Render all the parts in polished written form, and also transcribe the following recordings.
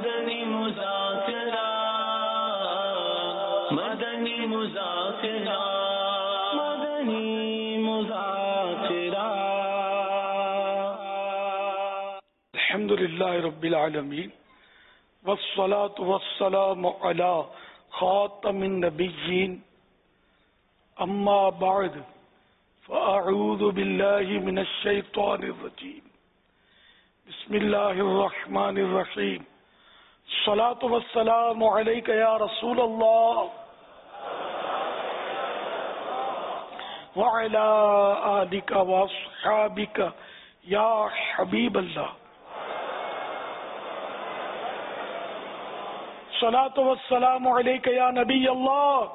مدنی مذاکرہ مدنی مذاکرہ مدنی مذاکرہ. الحمد للہ رب العالمین والصلاة والسلام علی خاتم النبیین اما بعد فاعوذ باللہ من الشیطان الرجیم. بسم اللہ الرحمن الرحیم. الصلاة والسلام علیک یا رسول اللہ وعلی آلک واصحابک یا حبیب اللہ. الصلاة والسلام علیک یا نبی اللہ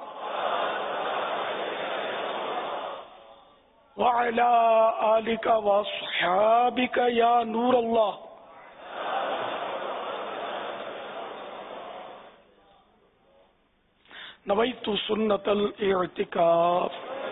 وعلی آلک واصحابک یا نور اللہ. نویت سنت الاعتکاف.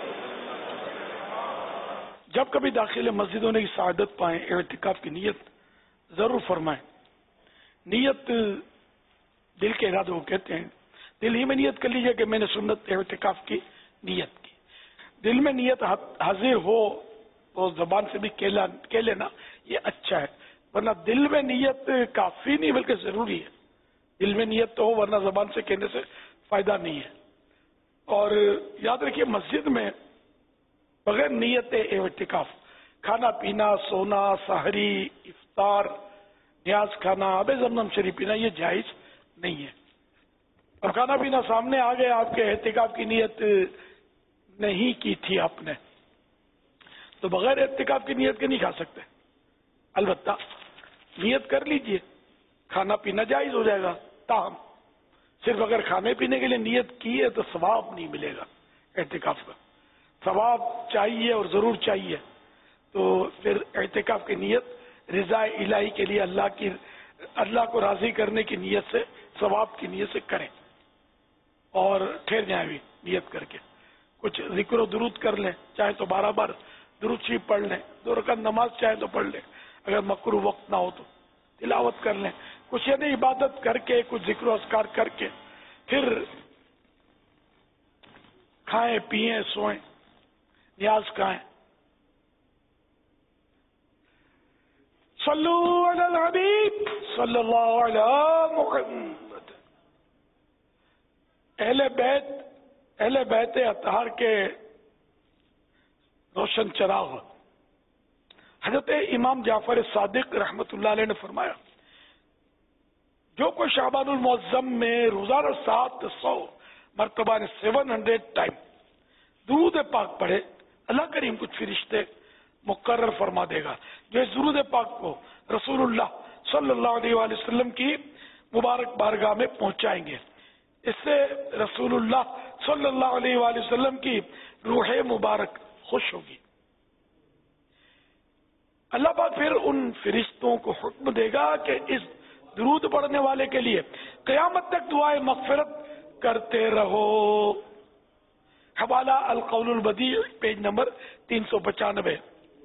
جب کبھی داخل مسجد ہونے کی سعادت پائیں اعتکاف کی نیت ضرور فرمائیں. نیت دل کے ارادے کو کہتے ہیں. دل ہی میں نیت کر لیجئے کہ میں نے سنت اعتکاف کی نیت کی. دل میں نیت حاضر ہو تو زبان سے بھی کہہ لینا یہ اچھا ہے، ورنہ دل میں نیت کافی نہیں بلکہ ضروری ہے. دل میں نیت تو ہو ورنہ زبان سے کہنے سے فائدہ نہیں ہے. اور یاد رکھیے مسجد میں بغیر نیت اعتکاف کھانا پینا، سونا، سحری، افطار، نیاز کھانا، آب زمزم شریف پینا یہ جائز نہیں ہے. اور کھانا پینا سامنے آ گیا، آپ کے اعتکاف کی نیت نہیں کی تھی آپ نے، تو بغیر اعتکاف کی نیت کے نہیں کھا سکتے. البتہ نیت کر لیجئے، کھانا پینا جائز ہو جائے گا. تاہم صرف اگر کھانے پینے کے لیے نیت کی ہے تو ثواب نہیں ملے گا. اعتکاف کا ثواب چاہیے اور ضرور چاہیے، تو پھر اعتکاف کی نیت رضا الہی کے لیے اللہ کو راضی کرنے کی نیت سے، ثواب کی نیت سے کریں اور ٹھہر جائیں بھی نیت کر کے. کچھ ذکر و درود کر لیں، چاہے تو 12 بار درود شریف پڑھ لیں. 2 رکعت نماز چاہے تو پڑھ لیں، اگر مکروہ وقت نہ ہو تو تلاوت کر لیں. کچھ یعنی عبادت کر کے، کچھ ذکر و اذکار کر کے پھر کھائیں پیئیں سوئیں، نیاز کھائیں. صلو علی الحبیب صلی اللہ علی محمد. اہل بیت اطہار کے روشن چراغ حضرت امام جعفر صادق رحمت اللہ علیہ نے فرمایا، جو کوئی شعبان المعظم میں روزانہ 700 مرتبہ 700 ٹائم درود پاک پڑھے، اللہ کریم کچھ فرشتے مقرر فرما دے گا جو اس درود پاک کو رسول اللہ صلی اللہ علیہ وآلہ وسلم کی مبارک بارگاہ میں پہنچائیں گے. اس سے رسول اللہ صلی اللہ علیہ وآلہ وسلم کی روح مبارک خوش ہوگی. اللہ پاک پھر ان فرشتوں کو حکم دے گا کہ اس درود پڑھنے والے کے لیے قیامت تک دعائے مغفرت کرتے رہو. حوالہ القول البدیع پیج نمبر 395.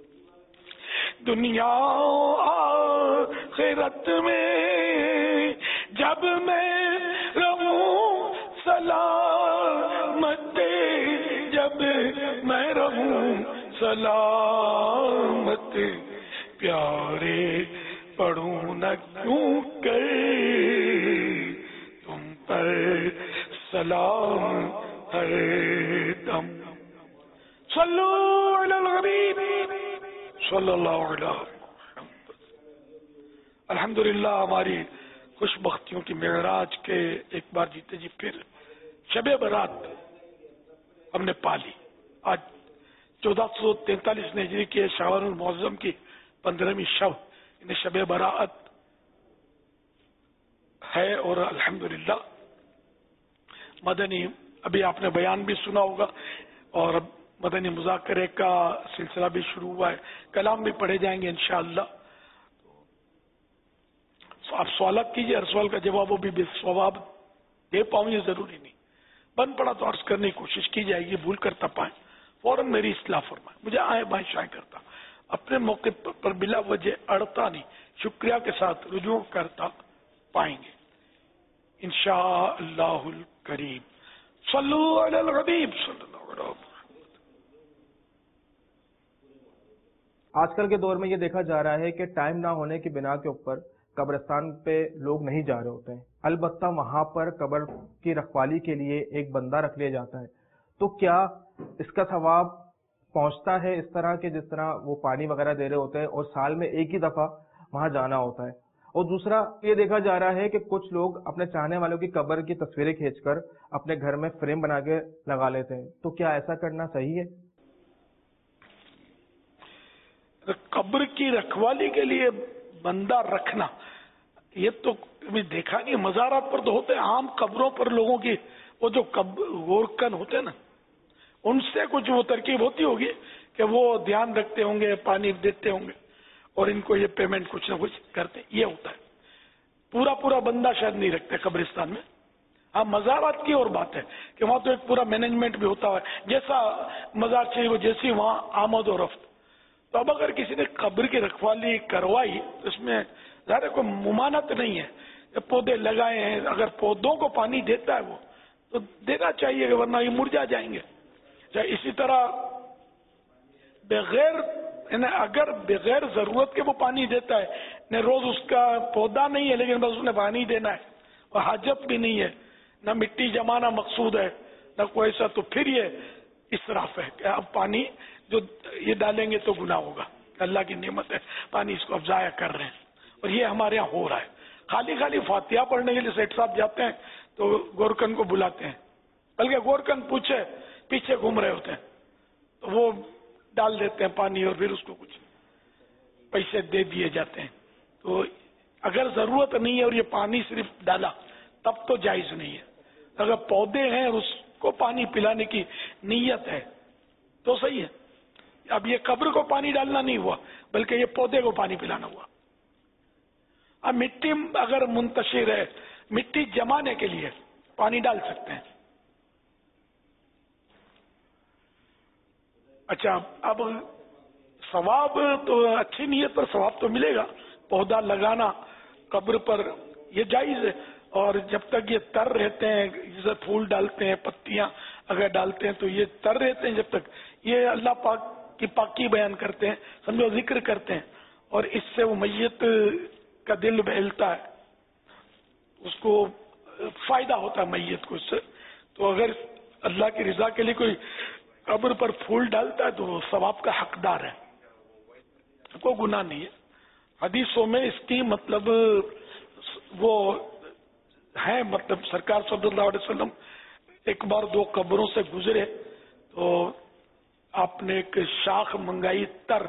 دنیا آخرت میں جب میں رہوں سلامت، جب میں رہوں سلامت، پیارے پڑھوں نہ کیوں کر تم پر سلام ہر دم. صلو علی الحبیب صلی اللہ علیہ وسلم. الحمدللہ ہماری خوش بختیوں کی معراج کے ایک بار جیتے جی پھر شب برات ہم نے پالی. آج 1443 ہجری کے شعبان المعظم کی 15ویں شب انہیں شب برات ہے. اور الحمدللہ مدنی ابھی آپ نے بیان بھی سنا ہوگا اور مدنی مذاکرے کا سلسلہ بھی شروع ہوا ہے. کلام بھی پڑھے جائیں گے انشاءاللہ. تو آپ سوالات کیجئے، ہر سوال کا جواب وہ بھی بالصواب دے پاؤں یہ ضروری نہیں. بن پڑا تو عرض کرنے کی کوشش کی جائے گی، بھول کر تپائیں فوراً میری اصلاح فرمائیں. مجھے آئیں بائیں شائیں کرتا اپنے موقع پر بلا وجہ اڑتا نہیں، شکریہ کے ساتھ رجوع کرتا پائیں گے. انشاء اللہ الکریم صلو علی الحبیب صلی اللہ علیہ وسلم. آج کل کے دور میں یہ دیکھا جا رہا ہے کہ ٹائم نہ ہونے کی بنا کے اوپر قبرستان پہ لوگ نہیں جا رہے ہوتے ہیں. البتہ وہاں پر قبر کی رکھوالی کے لیے ایک بندہ رکھ لیا جاتا ہے. تو کیا اس کا ثواب پہنچتا ہے اس طرح کہ جس طرح وہ پانی وغیرہ دے رہے ہوتے ہیں اور سال میں ایک ہی دفعہ وہاں جانا ہوتا ہے؟ اور دوسرا یہ دیکھا جا رہا ہے کہ کچھ لوگ اپنے چاہنے والوں کی قبر کی تصویریں کھینچ کر اپنے گھر میں فریم بنا کے لگا لیتے ہیں. تو کیا ایسا کرنا صحیح ہے؟ قبر کی رکھوالی کے لیے بندہ رکھنا یہ تو کبھی دیکھا نہیں. مزارات پر تو ہوتے ہیں، عام قبروں پر لوگوں کی وہ جو گورکن ہوتے ہیں نا، ان سے کچھ وہ ترکیب ہوتی ہوگی کہ وہ دھیان رکھتے ہوں گے، پانی دیتے ہوں گے اور ان کو یہ پیمنٹ کچھ نہ کچھ کرتے. یہ ہوتا ہے. پورا بندہ شاید نہیں رکھتے قبرستان میں. ہاں مزارات کی اور بات ہے کہ وہاں تو ایک پورا مینجمنٹ بھی ہوتا ہے، جیسا مزار چاہیے وہ جیسی وہاں آمد و رفت. تو اب اگر کسی نے قبر کی رکھوالی کروائی تو اس میں ظاہر کوئی ممانعت نہیں ہے. جب پودے لگائے ہیں، اگر پودوں کو پانی دیتا ہے وہ تو دینا چاہیے، ورنہ یہ مرجا جائیں گے. اسی طرح اگر بغیر ضرورت کے وہ پانی دیتا ہے، نہ روز اس کا پودا نہیں ہے لیکن بس اس نے پانی دینا ہے اور حاجت بھی نہیں ہے، نہ مٹی جمانا مقصود ہے نہ کوئی ایسا، تو پھر یہ اسراف ہے کہ اب پانی جو یہ ڈالیں گے تو گناہ ہوگا. اللہ کی نعمت ہے، پانی اس کو اب ضائع کر رہے ہیں. اور یہ ہمارے یہاں ہو رہا ہے. خالی فاتحہ پڑھنے کے لیے سیٹ صاحب جاتے ہیں تو گورکن کو بلاتے ہیں، بلکہ گورکن پیچھے گھوم رہے ہوتے ہیں تو وہ ڈال دیتے ہیں پانی اور پھر اس کو کچھ پیسے دے دیے جاتے ہیں. تو اگر ضرورت نہیں ہے اور یہ پانی صرف ڈالا تب تو جائز نہیں ہے. اگر پودے ہیں اور اس کو پانی پلانے کی نیت ہے تو صحیح ہے. اب یہ قبر کو پانی ڈالنا نہیں ہوا بلکہ یہ پودے کو پانی پلانا ہوا. اب مٹی اگر منتشر ہے، مٹی جمانے کے لیے پانی ڈال سکتے ہیں. اچھا، اب ثواب تو اچھی نیت پر ثواب تو ملے گا. پودا لگانا قبر پر یہ جائز ہے، اور جب تک یہ تر رہتے ہیں، جیسے پھول ڈالتے ہیں، پتیاں اگر ڈالتے ہیں تو یہ تر رہتے ہیں، جب تک یہ اللہ پاک کی پاکی بیان کرتے ہیں، سمجھو ذکر کرتے ہیں، اور اس سے وہ میت کا دل بہلتا ہے، اس کو فائدہ ہوتا ہے میت کو اس سے. تو اگر اللہ کی رضا کے لیے کوئی قبر پر پھول ڈالتا ہے تو وہ ثواب کا حقدار ہے، کوئی گناہ نہیں ہے. حدیثوں میں اس کی مطلب وہ ہے، مطلب سرکار صلی اللہ علیہ وسلم ایک بار 2 قبروں سے گزرے تو آپ نے ایک شاخ منگائی،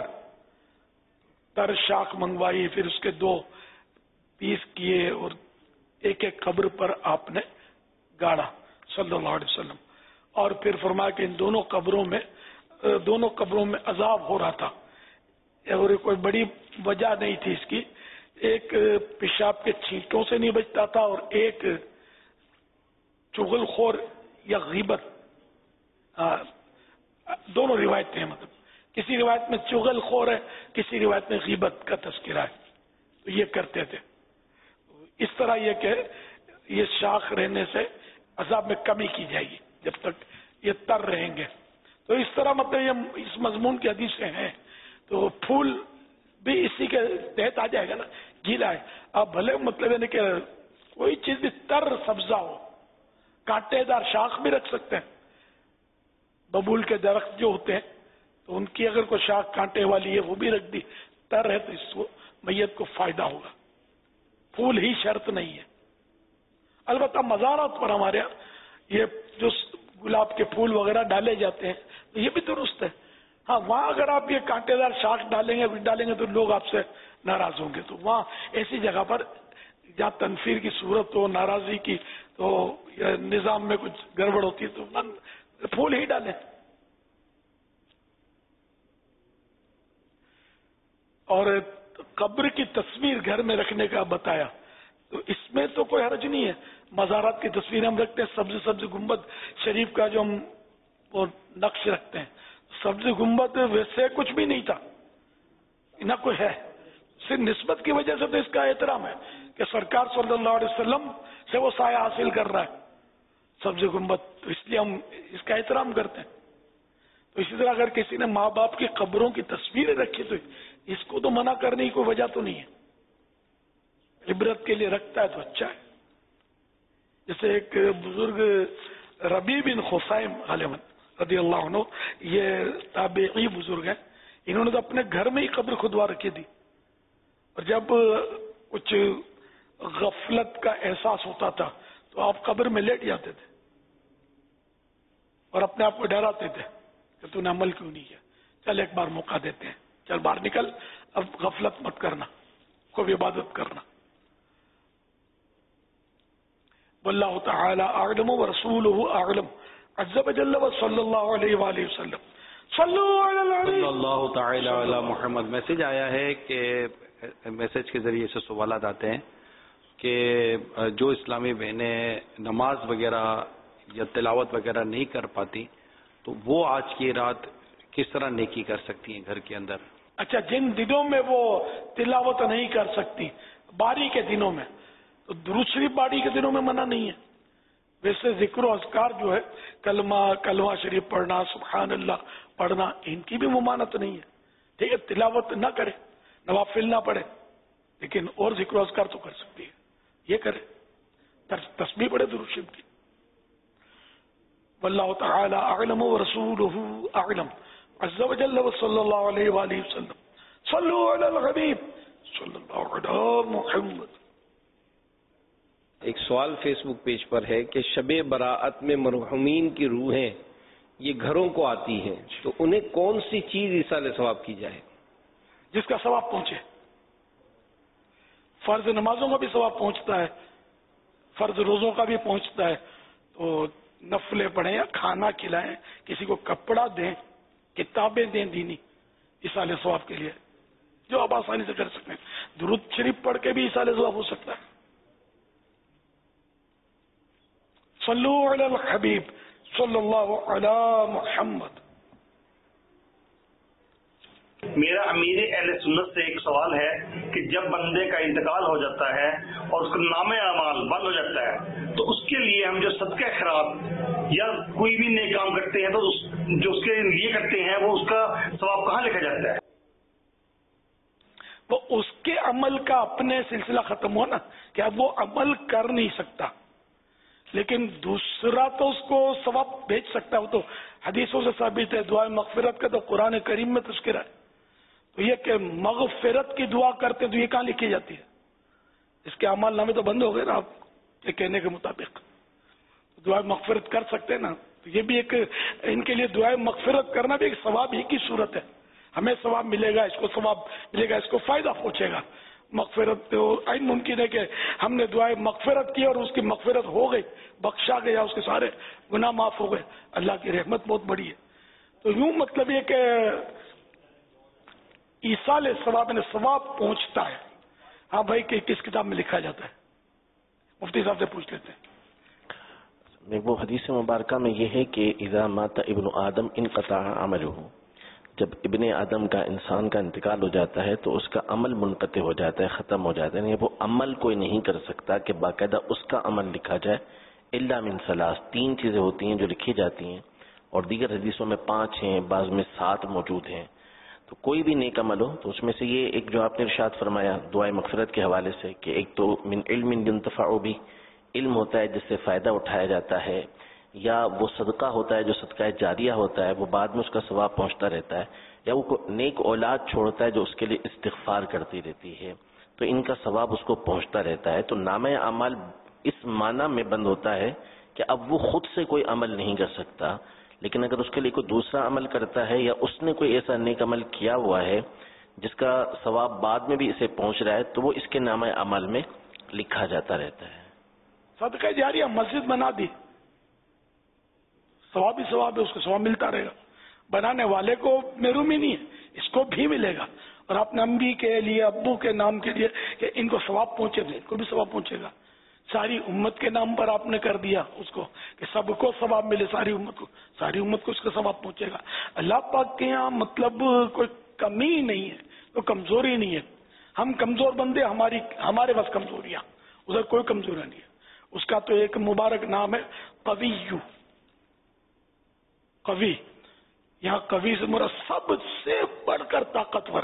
تر شاخ منگوائی، پھر اس کے 2 پیس کیے اور ایک قبر پر آپ نے گاڑا صلی اللہ علیہ وسلم. اور پھر فرمایا کہ ان دونوں قبروں میں عذاب ہو رہا تھا، اور کوئی بڑی وجہ نہیں تھی اس کی. ایک پیشاب کے چھینٹوں سے نہیں بچتا تھا اور ایک چغل خور یا غیبت، دونوں روایتیں ہیں، مطلب کسی روایت میں چغل خور ہے، کسی روایت میں غیبت کا تذکرہ ہے. تو یہ کرتے تھے. اس طرح یہ کہ یہ شاخ رہنے سے عذاب میں کمی کی جائے گی جب تک یہ تر رہیں گے. تو اس طرح مطلب یہ اس مضمون کی حدیثیں ہیں. تو پھول بھی اسی کے تحت آ جائے گا نا، گیلا ہے. اب بھلے مطلب ہے کہ کوئی چیز بھی تر سبزہ ہو، کانٹے دار شاخ بھی رکھ سکتے ہیں. ببول کے درخت جو ہوتے ہیں تو ان کی اگر کوئی شاخ کانٹے والی ہے وہ بھی رکھ دی، تر ہے تو اس کو میت کو فائدہ ہوگا. پھول ہی شرط نہیں ہے. البتہ مزارات پر ہمارے یہاں یہ جو گلاب کے پھول وغیرہ ڈالے جاتے ہیں تو یہ بھی درست ہے. ہاں وہاں اگر آپ یہ کانٹے دار شاخ ڈالیں گے تو لوگ آپ سے ناراض ہوں گے. تو وہاں ایسی جگہ پر جہاں تنفیر کی صورت ہو، ناراضی کی، تو نظام میں کچھ گڑبڑ ہوتی ہے تو پھول ہی ڈالیں. اور قبر کی تصویر گھر میں رکھنے کا بتایا، تو اس میں تو کوئی حرج نہیں ہے. مزارات کی تصویر ہم رکھتے ہیں، سبز گنبد شریف کا جو ہم وہ نقش رکھتے ہیں. سبز گنبد ویسے کچھ بھی نہیں تھا، نہ کوئی ہے، صرف نسبت کی وجہ سے تو اس کا احترام ہے کہ کہ سرکار صلی اللہ علیہ وسلم سے وہ سایہ حاصل کر رہا ہے سبز گنبد، تو اس لیے ہم اس کا احترام کرتے ہیں. تو اسی طرح اگر کسی نے ماں باپ کی قبروں کی تصویریں رکھی تو اس کو تو منع کرنے کی کوئی وجہ تو نہیں ہے، عبرت کے لیے رکھتا ہے تو اچھا ہے. جیسے ایک بزرگ ربیع بن خثیم غالباً رضی اللہ عنہ، یہ تابعی بزرگ ہیں، انہوں نے تو اپنے گھر میں ہی قبر کھدوا رکھی تھی، اور جب کچھ غفلت کا احساس ہوتا تھا تو آپ قبر میں لیٹ جاتے تھے اور اپنے آپ کو ڈراتے تھے کہ تو نے عمل کیوں نہیں کیا، چل ایک بار موقع دیتے ہیں، چل باہر نکل، اب غفلت مت کرنا، کوئی عبادت کرنا. واللہ تعالی اعلم ورسولہ اعلم عز وجل وصلی اللہ علیہ وآلہ وسلم. صلو علی النبی صلی اللہ تعالی علی محمد. میسج آیا ہے کہ میسج کے ذریعے سے سوالات آتے ہیں کہ جو اسلامی بہنیں نماز وغیرہ یا تلاوت وغیرہ نہیں کر پاتی تو وہ آج کی رات کس طرح نیکی کر سکتی ہیں گھر کے اندر؟ اچھا، جن دنوں میں وہ تلاوت نہیں کر سکتی، باری کے دنوں میں، تو درود شریف باری کے دنوں میں منع نہیں ہے. ویسے ذکر و اذکار جو ہے، کلمہ شریف پڑھنا، سبحان اللہ پڑھنا، ان کی بھی ممانعت نہیں ہے. ٹھیک ہے، تلاوت نہ کرے، نوافل نہ پڑھے، لیکن اور ذکر و اذکار تو کر سکتی ہے، یہ کرے، تسبیح پڑھے درود شریف کی. واللہ تعالی اعلم ورسولہ اعلم عز وجل وصلی اللہ علیہ وآلہ وسلم. صلو علی الحبیب صلی اللہ علی محمد. ایک سوال فیس بک پیج پر ہے کہ شب براءت میں مرحومین کی روحیں یہ گھروں کو آتی ہیں تو انہیں کون سی چیز ایصال ثواب کی جائے؟ جس کا ثواب پہنچے. فرض نمازوں کا بھی ثواب پہنچتا ہے، فرض روزوں کا بھی پہنچتا ہے، تو نفلیں پڑھیں یا کھانا کھلائیں، کسی کو کپڑا دیں، کتابیں دیں دینی، ایصال ثواب کے لیے، جو آپ آسانی سے کر سکتے ہیں. درود شریف پڑھ کے بھی ایصال ثواب ہو سکتا ہے. صلو علی الحبیب صلی اللہ علی محمد. میرا امیر اہل سنت سے ایک سوال ہے کہ جب بندے کا انتقال ہو جاتا ہے اور اس کا نام اعمال بند ہو جاتا ہے تو اس کے لیے ہم جو صدقہ خیرات یا کوئی بھی نیک کام کرتے ہیں تو جو اس کے لیے کرتے ہیں وہ اس کا ثواب کہاں لکھا جاتا ہے؟ وہ اس کے عمل کا اپنے سلسلہ ختم ہو نا کہ اب وہ عمل کر نہیں سکتا، لیکن دوسرا تو اس کو ثواب بھیج سکتا ہے. وہ تو حدیثوں سے ثابت ہے. دعا مغفرت کا تو قرآن کریم میں تذکرہ ہے. تو یہ کہ مغفرت کی دعا کرتے تو یہ کہاں لکھی جاتی ہے؟ اس کے اعمال نامے تو بند ہو گئے نا آپ کے کہنے کے مطابق. دعا مغفرت کر سکتے ہیں نا، تو یہ بھی ایک ان کے لیے دعا مغفرت کرنا بھی ایک ثواب ہی کی صورت ہے. ہمیں ثواب ملے گا، اس کو ثواب ملے گا، اس کو فائدہ پہنچے گا. مغفرت تو عین ممکن ہے کہ ہم نے دعائیں مغفرت کی اور اس کی مغفرت ہو گئی، بخشا گیا، اس کے سارے گناہ معاف ہو گئے. اللہ کی رحمت بہت بڑی ہے. تو یوں مطلب یہ کہ ایصال ثواب نے ثواب پہنچتا ہے. ہاں بھائی کہ کس کتاب میں لکھا جاتا ہے؟ مفتی صاحب سے پوچھ لیتے ہیں. وہ حدیث مبارکہ میں یہ ہے کہ اذا مات ابن آدم انقطع عملہ، جب ابن آدم کا، انسان کا انتقال ہو جاتا ہے تو اس کا عمل منقطع ہو جاتا ہے، ختم ہو جاتا ہے. یعنی وہ عمل کوئی نہیں کر سکتا کہ باقاعدہ اس کا عمل لکھا جائے. الا من ثلاث، 3 چیزیں ہوتی ہیں جو لکھی جاتی ہیں، اور دیگر حدیثوں میں 5 ہیں، بعض میں 7 موجود ہیں. تو کوئی بھی نیک عمل ہو تو اس میں سے یہ ایک جو آپ نے ارشاد فرمایا دعائے مغفرت کے حوالے سے کہ ایک تو من علم ينتفع به، علم ہوتا ہے جس سے فائدہ اٹھایا جاتا ہے، یا وہ صدقہ ہوتا ہے جو صدقہ جاریہ ہوتا ہے، وہ بعد میں اس کا ثواب پہنچتا رہتا ہے، یا وہ نیک اولاد چھوڑتا ہے جو اس کے لیے استغفار کرتی رہتی ہے، تو ان کا ثواب اس کو پہنچتا رہتا ہے. تو نامہ اعمال اس معنی میں بند ہوتا ہے کہ اب وہ خود سے کوئی عمل نہیں کر سکتا، لیکن اگر اس کے لیے کوئی دوسرا عمل کرتا ہے یا اس نے کوئی ایسا نیک عمل کیا ہوا ہے جس کا ثواب بعد میں بھی اسے پہنچ رہا ہے تو وہ اس کے نامہ اعمال میں لکھا جاتا رہتا ہے. صدقہ جاریہ مسجد بنا دی، ثواب ہی ثواب ہے، اس کو ثواب ملتا رہے گا. بنانے والے کو محروم ہی نہیں ہے، اس کو بھی ملے گا. اور اپنے امی کے لیے، ابو کے نام کے لیے کہ ان کو ثواب پہنچے گا، ان کو بھی ثواب پہنچے گا. ساری امت کے نام پر آپ نے کر دیا اس کو کہ سب کو ثواب ملے، ساری امت کو اس کا ثواب پہنچے گا. اللہ پاک کے یہاں مطلب کوئی کمی نہیں ہے، کوئی کمزوری نہیں ہے. ہم کمزور بندے، ہمارے بس کمزوریاں، ادھر کوئی کمزوریاں نہیں ہے. اس کا تو ایک مبارک نام ہے قوی. قوی، یہاں قوی سے مراد سب سے بڑھ کر طاقتور.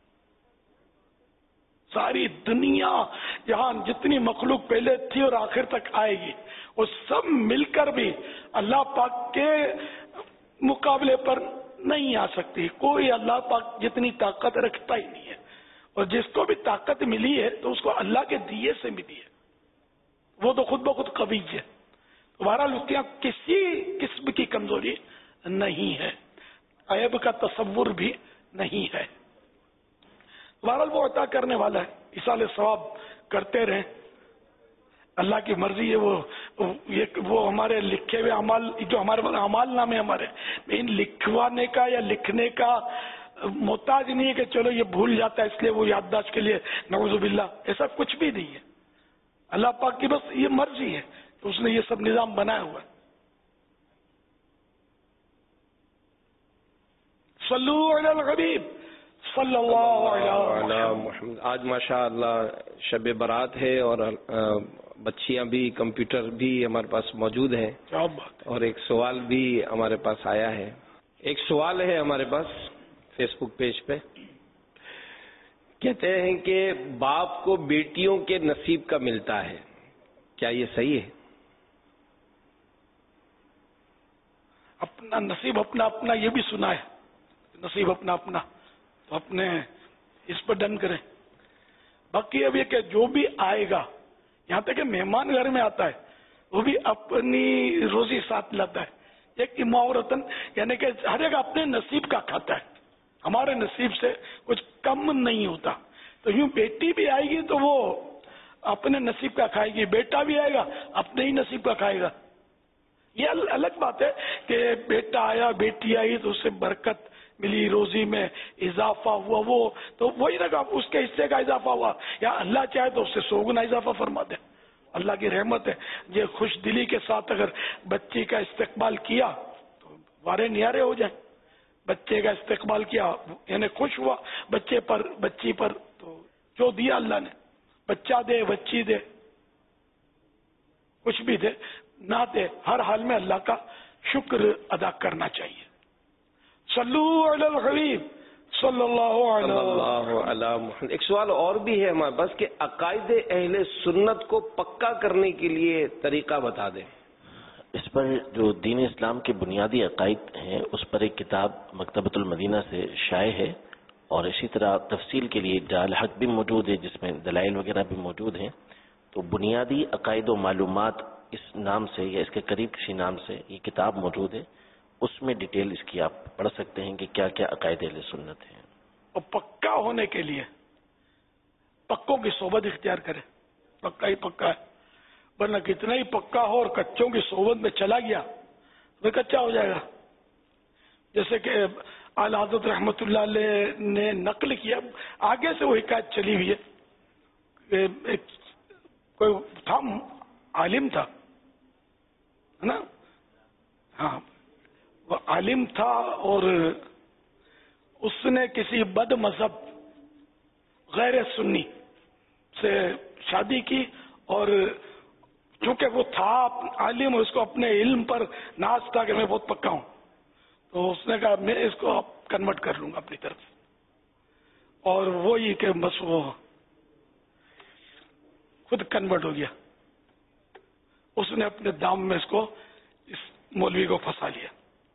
ساری دنیا جہاں جتنی مخلوق پہلے تھی اور آخر تک آئے گی، وہ سب مل کر بھی اللہ پاک کے مقابلے پر نہیں آ سکتی. کوئی اللہ پاک جتنی طاقت رکھتا ہی نہیں ہے، اور جس کو بھی طاقت ملی ہے تو اس کو اللہ کے دیے سے ملی ہے، وہ تو خود بخود قوی ہے. بہرحال اس کے یہاں کسی قسم کی کمزوری نہیں ہے، عیب کا تصور بھی نہیں ہے. بہرحال وہ عطا کرنے والا ہے، ایصال ثواب کرتے رہیں، اللہ کی مرضی ہے. وہ ہمارے لکھے ہوئے اعمال، جو ہمارے اعمال نامے ہمارے، ان لکھوانے کا یا لکھنے کا محتاج نہیں ہے کہ چلو یہ بھول جاتا ہے اس لیے وہ یادداشت کے لیے، نعوذ باللہ، ایسا کچھ بھی نہیں ہے. اللہ پاک کی بس یہ مرضی ہے کہ اس نے یہ سب نظام بنایا ہوا ہے. صلو علی الحبیب صلی اللہ علیہ محمد. آج ماشاء اللہ شب برات ہے اور بچیاں بھی، کمپیوٹر بھی ہمارے پاس موجود ہیں، کیا بات ہے. اور ایک سوال بھی ہمارے پاس آیا ہے. ایک سوال ہے ہمارے پاس فیس بک پیج پہ، کہتے ہیں کہ باپ کو بیٹیوں کے نصیب کا ملتا ہے، کیا یہ صحیح ہے؟ اپنا نصیب اپنا اپنا، یہ بھی سنا ہے، نصیب اپنا اپنا، تو اپنے اس پر ڈن کریں. باقی اب یہ کہ جو بھی آئے گا، یہاں تک کہ مہمان گھر میں آتا ہے وہ بھی اپنی روزی ساتھ لاتا ہے. ایک اماورتن، یعنی کہ ہر ایک اپنے نصیب کا کھاتا ہے، ہمارے نصیب سے کچھ کم نہیں ہوتا. تو یوں بیٹی بھی آئے گی تو وہ اپنے نصیب کا کھائے گی، بیٹا بھی آئے گا اپنے ہی نصیب کا کھائے گا. یہ الگ بات ہے کہ بیٹا آیا، بیٹی آئی تو اس سے برکت ملی، روزی میں اضافہ ہوا، وہ تو وہی رکھا، اس کے حصے کا اضافہ ہوا، یا اللہ چاہے تو اس سے 100 گنا اضافہ فرما دے. اللہ کی رحمت ہے. یہ خوش دلی کے ساتھ اگر بچی کا استقبال کیا تو وارے نیارے ہو جائیں. بچے کا استقبال کیا یعنی خوش ہوا بچے پر، بچی پر، تو جو دیا اللہ نے، بچہ دے، بچی دے، کچھ بھی دے نہ دے، ہر حال میں اللہ کا شکر ادا کرنا چاہیے. صلو علی الحبیب صلی اللہ علیہ محمد. ایک سوال اور بھی ہے ہمارے پاس کہ عقائد اہل سنت کو پکا کرنے کے لیے طریقہ بتا دیں. اس پر جو دین اسلام کے بنیادی عقائد ہیں اس پر ایک کتاب مکتبۃ المدینہ سے شائع ہے، اور اسی طرح تفصیل کے لیے جال حق بھی موجود ہے جس میں دلائل وغیرہ بھی موجود ہیں. تو بنیادی عقائد و معلومات اس نام سے یا اس کے قریب کسی نام سے یہ کتاب موجود ہے، اس میں ڈیٹیل اس کی آپ پڑھ سکتے ہیں کہ کیا کیا عقائد اہل سنت ہیں. اور پکا ہونے کے لیے پکوں کی صحبت اختیار کرے، پکا ہی پکا ہے، ورنہ کتنا ہی پکا ہو اور کچوں کی صحبت میں چلا گیا وہ کچا ہو جائے گا. جیسے کہ اعلی حضرت رحمت اللہ علیہ نے نقل کیا، آگے سے وہ حکایت چلی ہوئی ہے کہ کوئی تھا، عالم تھا نا، ہاں وہ عالم تھا، اور اس نے کسی بد مذہب غیر سنی سے شادی کی، اور چونکہ وہ تھا عالم، اس کو اپنے علم پر ناز تھا کہ میں بہت پکا ہوں، تو اس نے کہا میں اس کو کنورٹ کر لوں گا اپنی طرف. اور وہی کہ بس وہ خود کنورٹ ہو گیا، اس نے اپنے دام میں اس کو، اس مولوی کو پھنسا لیا.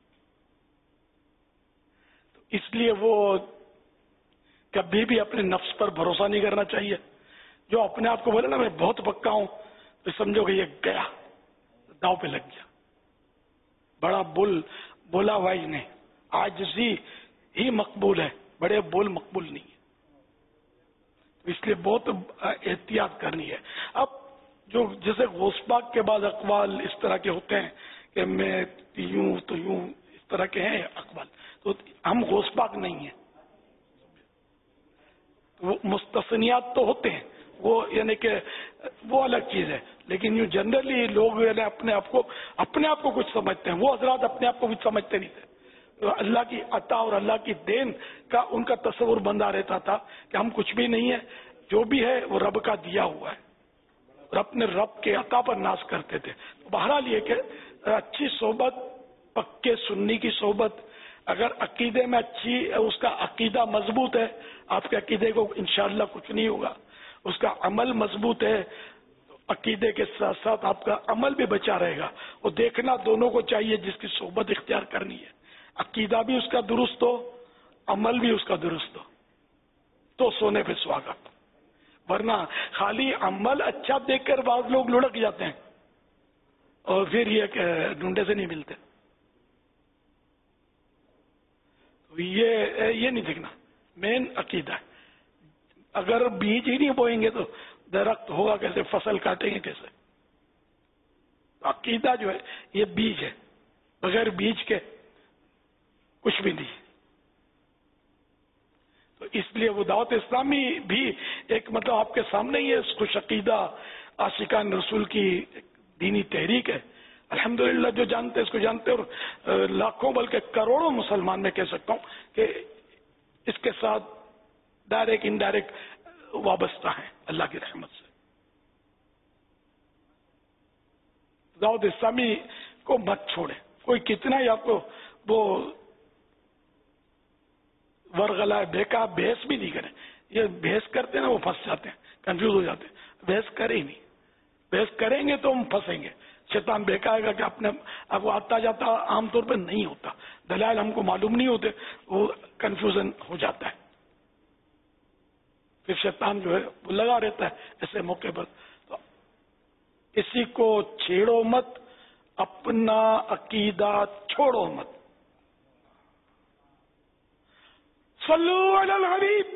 تو اس لیے وہ کبھی بھی اپنے نفس پر بھروسہ نہیں کرنا چاہیے. جو اپنے آپ کو بولے نا میں بہت پکا ہوں، تو سمجھو کہ یہ گیا، داؤ پہ لگ گیا. بڑا بولا ہوا ہی نہیں، عاجزی ہی مقبول ہے، بڑے بول مقبول نہیں ہے. اس لیے بہت احتیاط کرنی ہے. اب جو جیسے غوث پاک کے بعد اقوال اس طرح کے ہوتے ہیں کہ میں یوں تو یوں، اس طرح کے ہیں اقوال، تو ہم غوث پاک نہیں ہیں. وہ مستثنیات تو ہوتے ہیں، وہ یعنی کہ وہ الگ چیز ہے، لیکن یوں جنرلی لوگ یعنی اپنے آپ کو کچھ سمجھتے ہیں. وہ حضرات اپنے آپ کو کچھ سمجھتے نہیں تھے. اللہ کی عطا اور اللہ کی دین کا ان کا تصور بندہ رہتا تھا کہ ہم کچھ بھی نہیں ہے، جو بھی ہے وہ رب کا دیا ہوا ہے اور اپنے رب کے عطا پر ناز کرتے تھے. بہرحال یہ کہ اچھی صحبت، پکے سنی کی صحبت، اگر عقیدے میں اچھی، اس کا عقیدہ مضبوط ہے، آپ کے عقیدے کو انشاءاللہ کچھ نہیں ہوگا، اس کا عمل مضبوط ہے، عقیدے کے ساتھ ساتھ آپ کا عمل بھی بچا رہے گا. اور دیکھنا دونوں کو چاہیے جس کی صحبت اختیار کرنی ہے، عقیدہ بھی اس کا درست ہو، عمل بھی اس کا درست ہو، تو سونے پہ سواگت. ورنہ خالی عمل اچھا دیکھ کر بعض لوگ لڑک جاتے ہیں اور پھر یہ کہ ڈھونڈے سے نہیں ملتے. یہ نہیں دیکھنا، مین عقیدہ ہے. اگر بیج ہی نہیں بوئیں گے تو درخت ہوگا کیسے، فصل کاٹیں گے کیسے؟ عقیدہ جو ہے یہ بیج ہے، بغیر بیج کے کچھ بھی نہیں. تو اس لیے وہ دعوت اسلامی بھی ایک مطلب آپ کے سامنے ہی ہے، خوش عقیدہ عاشقان رسول کی دینی تحریک ہے. الحمدللہ جو جانتے اس کو جانتے، اور لاکھوں بلکہ کروڑوں مسلمان میں کہہ سکتا ہوں کہ اس کے ساتھ ڈائریکٹ انڈائریکٹ وابستہ ہیں اللہ کی رحمت سے. دعوت اسلامی کو مت چھوڑے، کوئی کتنا ہی آپ کو وہ ورغلا بیکا بحث بھی نہیں کریں. یہ بحث کرتے ہیں نا وہ پھنس جاتے ہیں، کنفیوز ہو جاتے ہیں. بحث کریں ہی نہیں، بحث کریں گے تو ہم پھنسیں گے. شیطان بہکائے گا کہ اپنے اب وہ آتا جاتا عام طور پہ نہیں ہوتا، دلائل ہم کو معلوم نہیں ہوتے، وہ کنفیوژن ہو جاتا ہے. پھر شیطان جو ہے وہ لگا رہتا ہے ایسے موقع پر. تو کسی کو چھیڑو مت، اپنا عقیدہ چھوڑو مت. صلو علی الحبیب.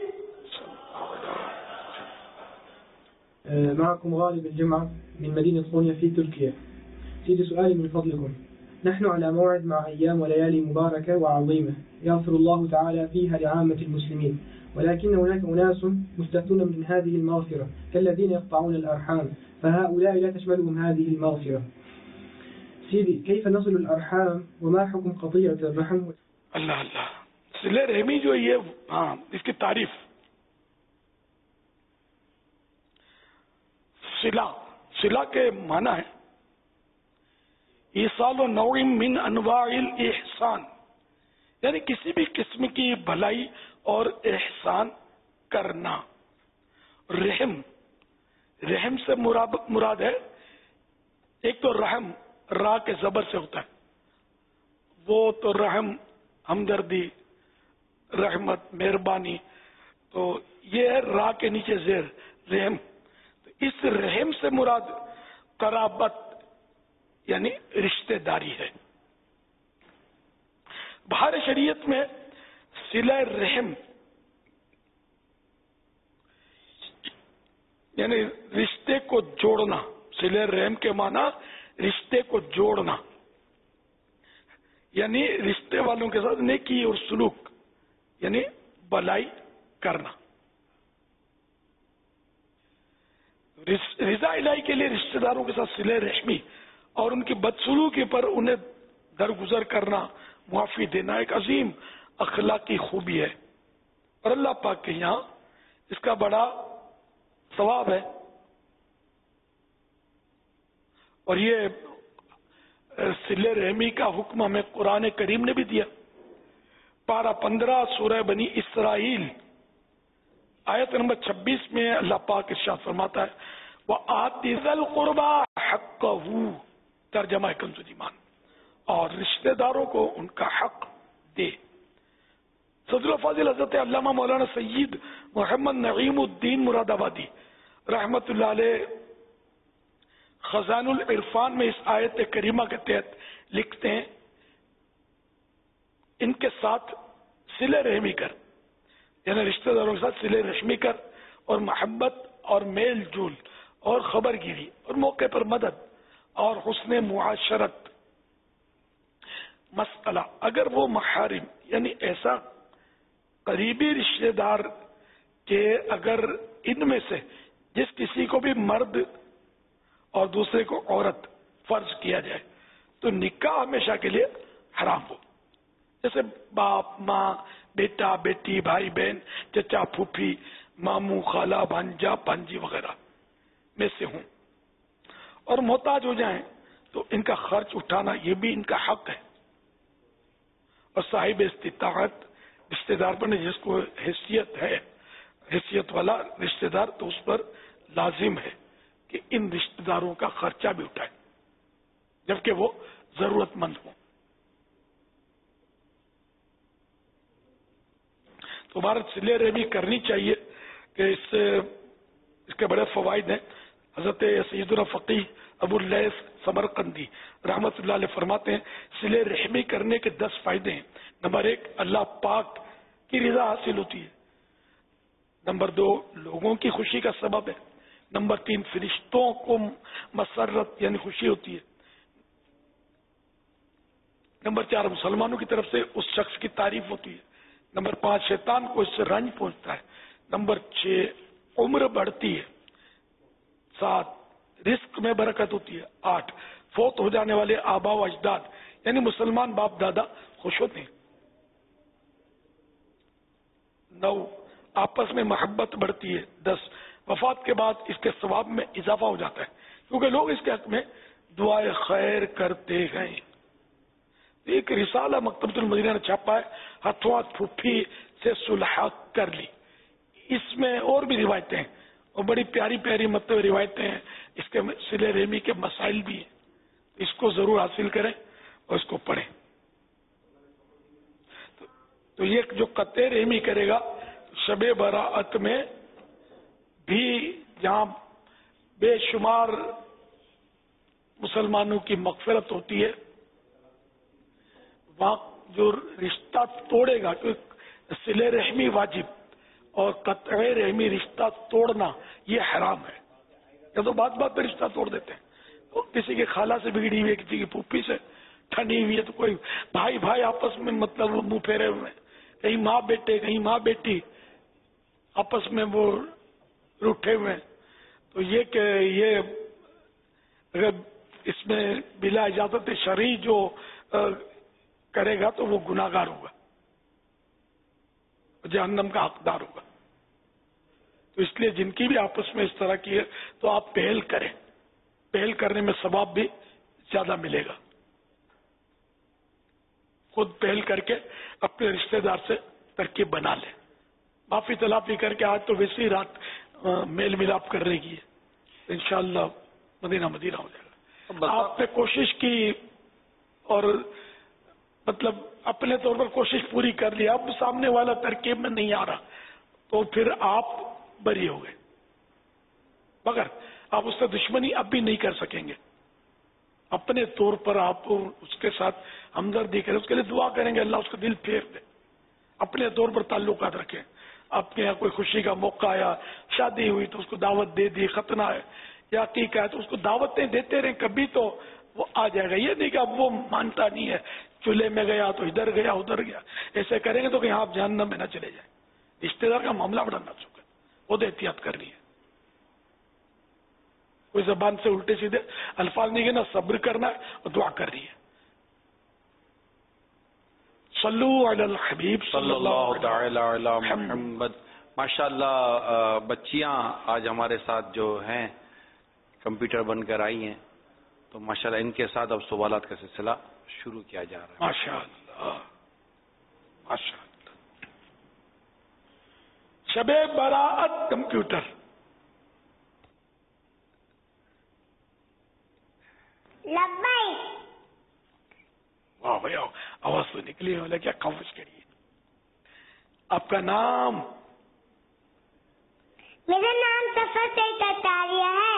معكم غالب الجمعة من مدينة قونيا في تركيا. سيدي سؤالي من فضلكم، نحن على موعد مع أيام وليالي مباركة وعظيمة يغفر الله تعالى فيها لعامة المسلمين، ولكن هناك أناس مستثنون من هذه المغفرة كالذين يقطعون الأرحام، فهؤلاء لا تشملهم هذه المغفرة. سيدي كيف نصل الأرحام وما حكم قطيعة الرحم؟ اللہ اللہ، صلہ رحمی جو یہ ہاں اس کی تعریف. صلہ کے معنی ہے ایصال و نوع من انواع الاحسان، یعنی کسی بھی قسم کی بھلائی اور احسان کرنا. رحم سے مراد ہے، ایک تو رحم را کے زبر سے ہوتا ہے، وہ تو رحم ہمدردی، رحمت، مہربانی، تو یہ ہے را کے نیچے زیر رحم. تو اس رحم سے مراد قرابت یعنی رشتہ داری ہے. بہار شریعت میں صلہ رحم یعنی رشتے کو جوڑنا، صلہ رحم کے معنی رشتے کو جوڑنا، یعنی رشتے والوں کے ساتھ نیکی اور سلوک یعنی بھلائی کرنا. رضا الہی کے لیے رشتہ داروں کے ساتھ صلہ رحمی اور ان کی بدسلوکی پر انہیں درگزر کرنا، معافی دینا ایک عظیم اخلاقی خوبی ہے، اور اللہ پاک کے یہاں اس کا بڑا ثواب ہے. اور یہ صلہ رحمی کا حکم ہمیں قرآن کریم نے بھی دیا. پارہ 15 سورہ بنی اسرائیل آیت نمبر 26 میں اللہ پاک ارشاد فرماتا ہے وَآتِ ذَا الْقُرْبَى حَقَّهُ، ترجمہ کنز ایمان، اور رشتہ داروں کو ان کا حق دے. صدر الفاضل حضرت علامہ مولانا سید محمد نعیم الدین مراد آبادی رحمت اللہ علیہ خزان العرفان میں اس آیت کریمہ کے تحت لکھتے ہیں ان کے ساتھ صلہ رحمی کر، یعنی رشتہ داروں کے ساتھ صلہ رحمی کر، اور محبت اور میل جول اور خبر گیری اور موقع پر مدد اور حسن معاشرت. مسئلہ اگر وہ محارم یعنی ایسا قریبی رشتہ دار کہ اگر ان میں سے جس کسی کو بھی مرد اور دوسرے کو عورت فرض کیا جائے تو نکاح ہمیشہ کے لیے حرام ہو، جیسے باپ، ماں، بیٹا، بیٹی، بھائی، بہن، چچا، پھوپھی، ماموں، خالہ، بھانجا، بھانجی وغیرہ میں سے ہوں اور محتاج ہو جائیں تو ان کا خرچ اٹھانا یہ بھی ان کا حق ہے، اور صاحب استطاعت رشتہ دار پر جس کو حیثیت ہے، حیثیت والا رشتہ دار، تو اس پر لازم ہے کہ ان رشتہ داروں کا خرچہ بھی اٹھائے جبکہ وہ ضرورت مند ہوں۔ تو بھارت صلہ رحمی کرنی چاہیے کہ اس کے بڑے فوائد ہیں۔ حضرت سیدنا فقیہ ابو اللیث سمرقندی رحمت اللہ علیہ فرماتے ہیں صلہ رحمی کرنے کے 10 فائدے ہیں۔ نمبر 1، اللہ پاک کی رضا حاصل ہوتی ہے۔ نمبر 2، لوگوں کی خوشی کا سبب ہے۔ نمبر 3، فرشتوں کو مسرت یعنی خوشی ہوتی ہے۔ نمبر 4، مسلمانوں کی طرف سے اس شخص کی تعریف ہوتی ہے۔ نمبر 5، شیطان کو اس سے رنج پہنچتا ہے۔ نمبر 6، عمر بڑھتی ہے۔ 7، رزق میں برکت ہوتی ہے۔ 8، فوت ہو جانے والے آبا و اجداد یعنی مسلمان باپ دادا خوش ہوتے ہیں۔ 9، آپس میں محبت بڑھتی ہے۔ 10، وفات کے بعد اس کے ثواب میں اضافہ ہو جاتا ہے کیونکہ لوگ اس کے حق میں دعائے خیر کرتے ہیں۔ ایک رسالہ مکتبۃ المدینہ نے چھاپا ہے، ہاتھوں ہاتھ پھوپھی سے صلح کر لی۔ اس میں اور بھی روایتیں ہیں اور بڑی پیاری پیاری مطلب روایتیں ہیں، اس کے صلہ رحمی کے مسائل بھی ہیں، اس کو ضرور حاصل کریں اور اس کو پڑھیں۔ تو یہ جو قطع رحمی کرے گا شب براءت میں بھی جہاں بے شمار مسلمانوں کی مغفرت ہوتی ہے، وہاں جو رشتہ توڑے گا، کیونکہ صلہ رحمی واجب اور قطع رحمی رشتہ توڑنا یہ حرام ہے۔ یا تو بات بات پہ رشتہ توڑ دیتے ہیں، تو کسی کے خالہ سے بگڑی ہوئی ہے، کسی کی پھوپھی سے ٹھنی ہوئی ہے، تو کوئی بھائی بھائی آپس میں مطلب منہ پھیرے ہوئے ہیں، کہیں ماں بیٹے کہیں ماں بیٹی آپس میں وہ روٹھے ہوئے ہیں، تو یہ کہ یہ اگر اس میں بلا اجازت شرعی جو کرے گا تو وہ گناہگار ہوگا، جہنم کا حقدار ہوگا۔ تو اس لیے جن کی بھی آپس میں اس طرح کی ہے تو آپ پہل کریں، پہل کرنے میں ثواب بھی زیادہ ملے گا۔ خود پہل کر کے اپنے رشتہ دار سے ترکیب بنا لیں، معافی تلافی کر کے۔ آج تو ویسی رات میل ملاپ کرنے کی ہے، انشاءاللہ مدینہ مدینہ ہو جائے گا۔ آپ نے کوشش کی اور مطلب اپنے طور پر کوشش پوری کر لی، اب سامنے والا ترکیب میں نہیں آ رہا تو پھر آپ بری ہو گئے، مگر آپ اس سے دشمنی اب بھی نہیں کر سکیں گے۔ اپنے طور پر آپ اس کے ساتھ ہمدردی کریں، اس کے لیے دعا کریں گے اللہ اس کا دل پھیر دے۔ اپنے طور پر تعلقات رکھیں، اپنے یہاں کوئی خوشی کا موقع آیا، شادی ہوئی تو اس کو دعوت دے دی، ختنہ ہے یا عقیقہ ہے تو اس کو دعوتیں دیتے رہیں، کبھی تو وہ آ جائے گا۔ یہ نہیں کہ اب وہ مانتا نہیں ہے، چولہے میں گیا تو ادھر گیا ادھر گیا، ایسے کریں گے تو کہیں آپ جہنم میں نہ چلے جائیں۔ رشتے دار کا معاملہ بڑا نازک ہے، وہ تو احتیاط کرنی ہے۔ کوئی زبان سے الٹے سیدھے الفاظ نہیں کہنا، صبر کرنا ہے اور دعا کرنی ہے۔ صلو علی الحبیب صلی اللہ تعالی علی محمد۔ ماشاءاللہ بچیاں آج ہمارے ساتھ جو ہیں کمپیوٹر بن کر آئی ہیں، تو ماشاءاللہ ان کے ساتھ اب سوالات کا سلسلہ شروع کیا جا رہا ہے۔ ماشاءاللہ ماشاءاللہ۔ شب براءت کمپیوٹر، واہ بھائی آواز تو نکلی ہے، کیا خاموش کریے۔ آپ کا نام؟ میرا نام صفا سعید اتاریہ ہے۔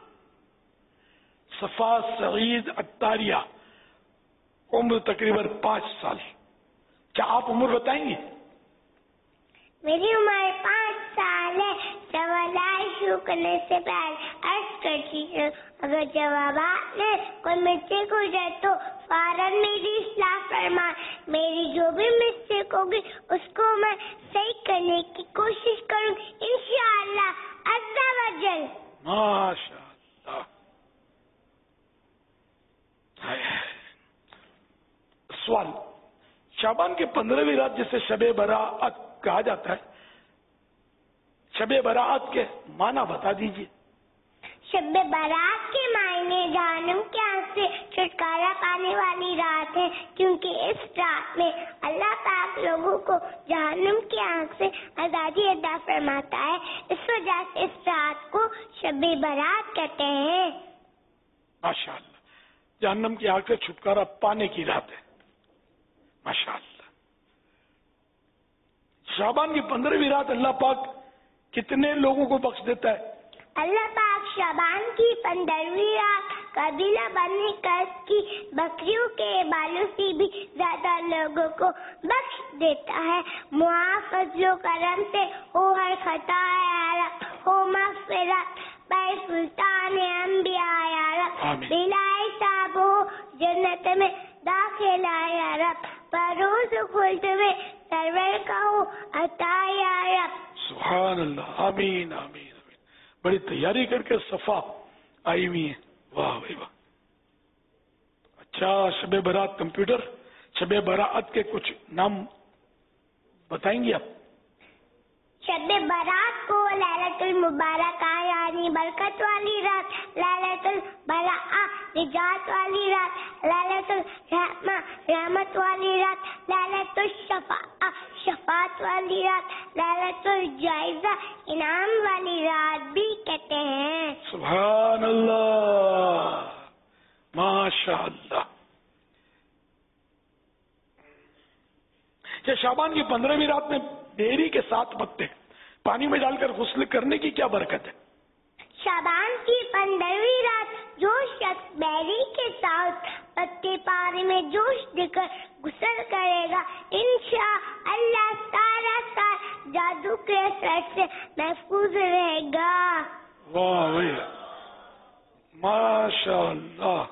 صفا سعید اتاریہ، عمر تقریباً 5 سال۔ کیا آپ عمر بتائیں گی؟ میری عمر 5 سال ہے۔ سوالات شروع کرنے سے پہلے عرض کرتی ہوں، اگر جوابات میں کوئی مسٹیک ہو جائے تو فوراً میری اصلاح فرمائیں۔ میری جو بھی مسٹیک ہوگی اس کو میں صحیح کرنے کی کوشش کروں انشاءاللہ عز و جل۔ ماشاءاللہ۔ سوال، شعبان کے 15ویں رات جسے شب براءت کہا جاتا ہے، शब बरात के माना बता दीजिए। शब बारात के मायने जहन्नम की आग से छुटकारा पाने वाली रात है, क्योंकि इस रात में अल्लाह पाक लोगों को जहन्नम की आग से आजादी अदा फरमाता है। इस वजह से इस रात को शब बारात कहते हैं। माशाअल्लाह, जहन्नम की आग से छुटकारा पाने की रात है। माशाअल्लाह। शाबान की 15वीं रात अल्लाह पाक कितने लोगों को बख्श देता है? अल्लाह पाक शाबान की 15वीं रात कबीला बनी कस की बकरियों के बालों से भी ज्यादा लोगों को बख्श देता है। मुआफ फजलो करम से हो हर खता या रब, हो मग़फ़िरत पर सुल्तान अंबिया या रब, दिलाए साब हो जन्नत में दाखिला या रब, परोज़ खुल्द में सरवर का हो अता या रब। सुभान अल्लाह, आमीन आमीन। बड़ी तैयारी करके सफा आई हुई है, वाह भाई वाह। अच्छा, शब बारात कंप्यूटर, शब बारात के कुछ नाम बताएंगी आप? शब बारात को लैलतुल मुबारक यानी बरकत वाली रात, लैलतुल बराआ निजात वाली रात, लैलतुल रहमा रहमत वाली रात, लैलतुल शफाअ शफात वाली रात, लैलतुल जायजा इनाम वाली रात भी कहते हैं। सुभान अल्लाह, माशाअल्लाह। शाबान की 15वीं रात में बेरी के 7 पत्ते पानी में डालकर गुस्ल करने की क्या बरकत है? शाबान की 15वीं रात जो शख्स बेरी के 7 पत्ते पानी में जोश देकर गुस्ल करेगा, इंशाअल्लाह सारा साल जादू के असर से महफूज रहेगा। वाह भाई, माशाअल्लाह।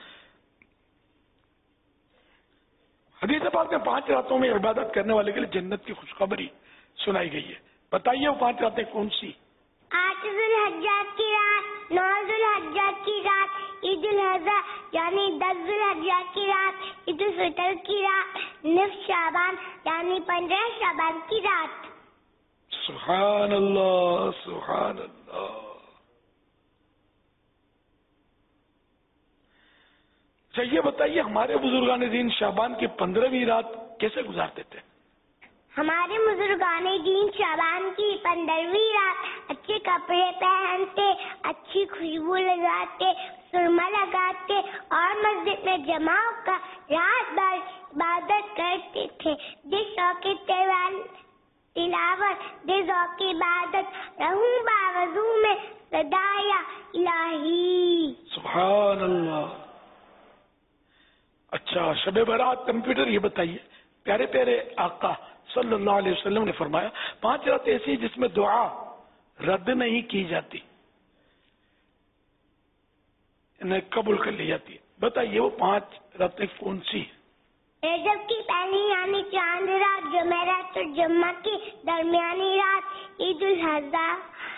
हदीस पाक में 5 रातों में इबादत करने वाले के लिए जन्नत की खुशखबरी सुनाई गई है। बताइए वो 5 रातें कौन सी? 8 ज़ुल्हज्जा की रात, 9 ज़ुल्हज्जा की रात, ईद उल अज़हा यानी 10 ज़ुल्हज्जा की रात, ईद उल फितर की रात, निस्फ़ शाबान यानी 15 शाबान की रात। सुभान अल्लाह, सुभान अल्लाह। अच्छा, ये बताइए हमारे बुजुर्गान दीन शाबान की 15वीं रात कैसे गुजारते थे? हमारे बुजुर्गाने दीन शाबान की 15वीं रात अच्छे कपड़े पहनते, अच्छी खुशबू लगाते, सुरमा लगाते और मस्जिद में जमा होकर रात भर इबादत करते थे। दे शौक़े तिलावत, दे ज़ौक़े इबादत, रहूं बावज़ू में सदाया इलाही। सुभान अल्लाह। अच्छा, शब बारात कंप्यूटर, ये बताइए प्यारे प्यारे आका सल्लल्लाहु अलैहि वसल्लम ने फरमाया 5 रातें ऐसी जिसमें दुआ रद्द नहीं की जाती, इन्हें कबूल कर ली जाती है। बताइए वो 5 रातें कौन सी? रजब की पहली यानी चांद रात, जुमेरात और जुम्मा की दरमियानी रात, ईद उल अज़हा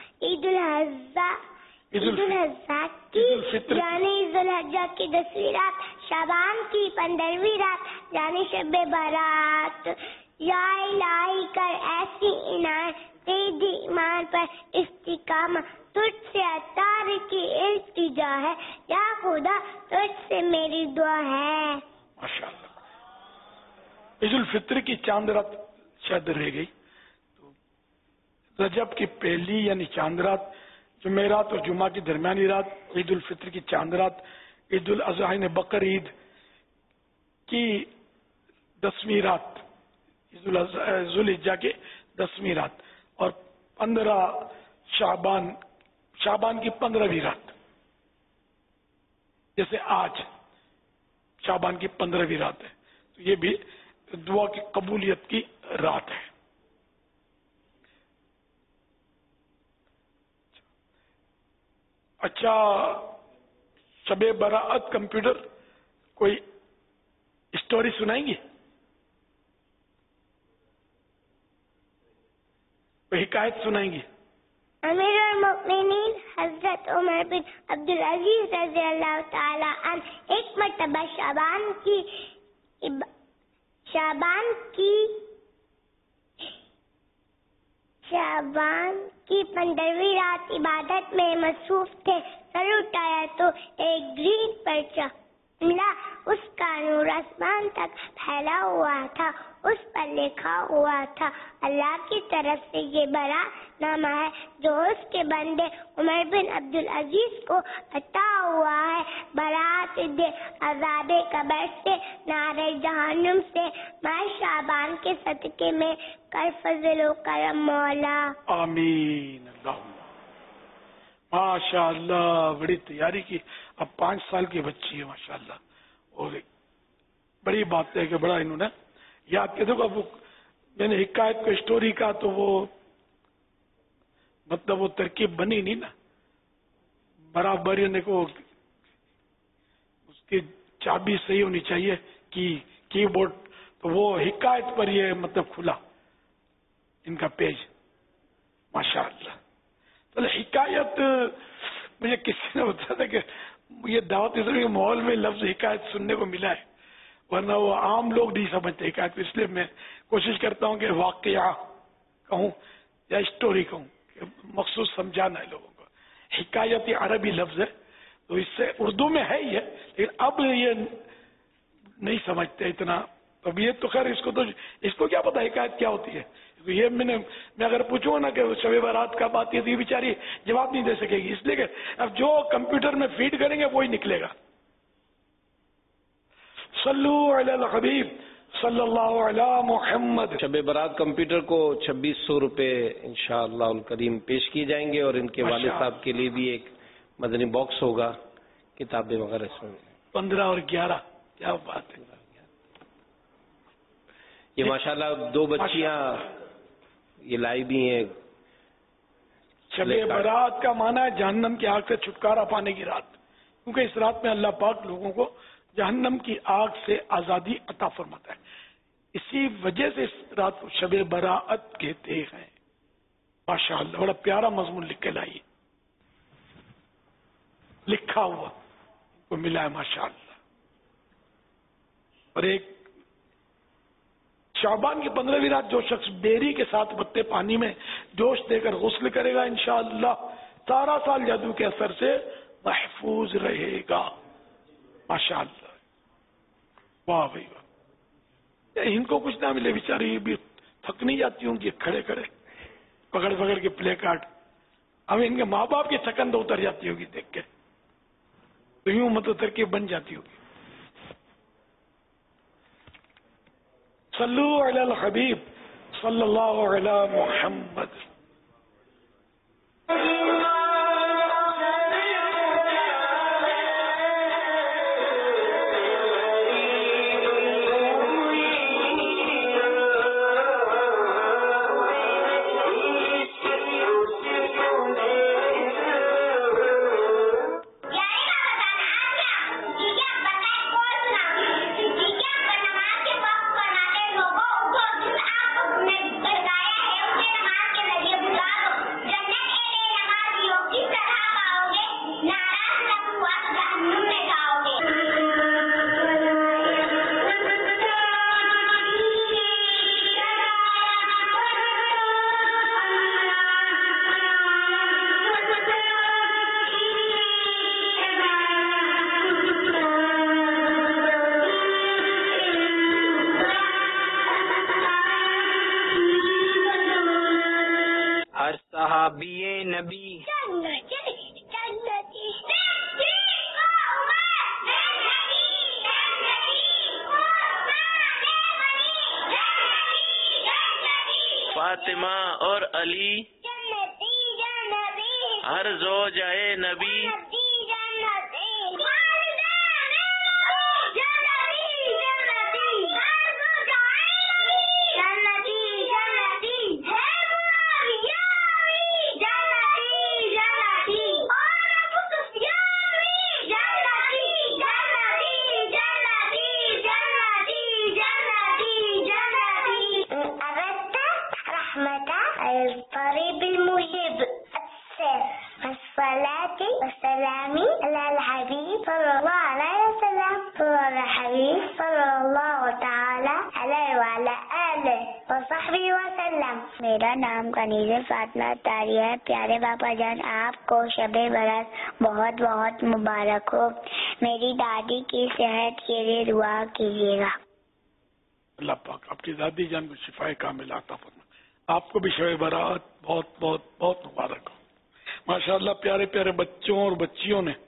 की यानी ज़ुल्हज्जा की 10वीं रात, शाबान की 15वीं रात यानी शब बारात। या इलाही कर ऐसी इनायत तेरी ईमान पर इस्तिकामत, तुझसे अतार की इल्तिजा है, या खुदा तुझसे मेरी दुआ है। माशाअल्लाह। ईद उल फितर की चांद रात शायद रह गई, तो रजब की पहली यानी चांद रात, जुमेरात और जुमा की दरमियानी रात, ईद उल फितर की चांद रात, ईद उल अज़हा यानी बकर ईद की 10वीं रात, ज़ुल्हिज्जा की 10वीं रात, और 15 शाबान की 15वीं रात, जैसे आज शाबान की 15वीं रात है, तो ये भी दुआ की कबूलियत की रात है। अच्छा, शबे बराअत कंप्यूटर कोई स्टोरी सुनाएंगी? कोई हिकायत सुनाएंगी? अमीर और मुमिनीन हजरत उमर बिन अब्दुल अजीज रज़ी अल्लाह ताला अन्हु एक मरतबा شعبان کی 15ویں رات عبادت میں مصروف تھے. سر اٹھایا تو ایک گرین پرچہ ملا. اس کا نور آسمان تک پھیلا ہوا تھا. اس پر لکھا ہوا تھا اللہ کی طرف سے یہ برات نامہ ہے جو اس کے بندے عمر بن عبد العزیز کو عطا ہوا ہے. برات دے عذاب قبر سے، نار جہنم سے، ماہ شعبان کے صدقے میں کر فضل و کرم مولا. آمین. اللہم ماشاء اللہ. بڑی تیاری کی. اب 5 سال کی بچی ہے ماشاء اللہ. اور بڑی بات ہے کہ بڑا انہوں نے یاد کیا. دیکھو اب میں نے حکایت کو اسٹوری کا تو وہ مطلب وہ ترکیب بنی نہیں نا برابر. کو اس کی چابی صحیح ہونی چاہیے کی بورڈ. تو وہ حکایت پر یہ مطلب کھلا ان کا پیج ماشاء اللہ. چلو حکایت مجھے کسی نے بتایا تھا کہ یہ دعوت اسلامی کے ماحول میں لفظ حکایت سننے کو ملا ہے، ورنہ وہ عام لوگ نہیں سمجھتے حکایت. اس لیے میں کوشش کرتا ہوں کہ واقعہ کہوں یا اسٹوری کہوں کہ مخصوص سمجھانا ہے لوگوں کو. حکایت یہ عربی لفظ ہے تو اس سے اردو میں ہے ہی ہے، لیکن اب یہ نہیں سمجھتے اتنا. اب یہ تو خیر اس کو کیا پتا حکایت کیا ہوتی ہے. یہ میں اگر پوچھوں نا کہ شب برات کب آتی ہے تو یہ بیچاری جواب نہیں دے سکے گی. اس لیے کہ اب جو کمپیوٹر میں فیڈ کریں گے وہی نکلے گا. صلو علی الحبیب صلی اللہ علی محمد. شب برات کمپیوٹر کو 2600 روپے انشاءاللہ الکریم پیش کی جائیں گے، اور ان کے والد صاحب کے لیے بھی ایک مدنی باکس ہوگا کتابیں وغیرہ. 15 اور 11 کیا بات ہے. یہ ماشاءاللہ 2 بچیاں یہ لائی بھی ہیں. شب برات کا معنی ہے جہنم کی آگ سے چھٹکارا پانے کی رات، کیونکہ اس رات میں اللہ پاک لوگوں کو جہنم کی آگ سے آزادی عطا فرماتا ہے. اسی وجہ سے اس رات کو شب برات کہتے ہیں. ماشاء اللہ بڑا پیارا مضمون لکھ کے لائی، لکھا ہوا کو ملا ہے ماشاء اللہ. اور ایک شعبان کی 15ویں رات جو شخص بیری کے ساتھ بتے پانی میں جوش دے کر غسل کرے گا انشاءاللہ سارا سال جادو کے اثر سے محفوظ رہے گا. ماشاءاللہ. واہ بھائی واہ. ان کو کچھ نہ ملے بیچاری بھی تھک نہیں جاتی ہوں کہ کھڑے کھڑے پکڑ پکڑ کے پلے کارڈ. اب ان کے ماں باپ کی تھکن تو اتر جاتی ہوگی دیکھ کے، تو یوں مطلب ترکیب بن جاتی ہوگی. صلو علی الحبیب صلی اللہ علی محمد. فاطمہ اور علی ہر زوجائے نبی القريب المجيب السر والصلاة والسلام میرا نام کنیز فاطمہ طاریہ ہے. پیارے باپا جان آپ کو شب برات بہت بہت مبارک ہو. میری دادی کی صحت کے لیے دعا کیجیے گا. اللہ پاک آپ کی دادی جان کو شفائے کامل عطا فرمائے. آپ کو بھی شب برات بہت بہت بہت مبارک ہو. ماشاءاللہ پیارے پیارے بچوں اور بچیوں نے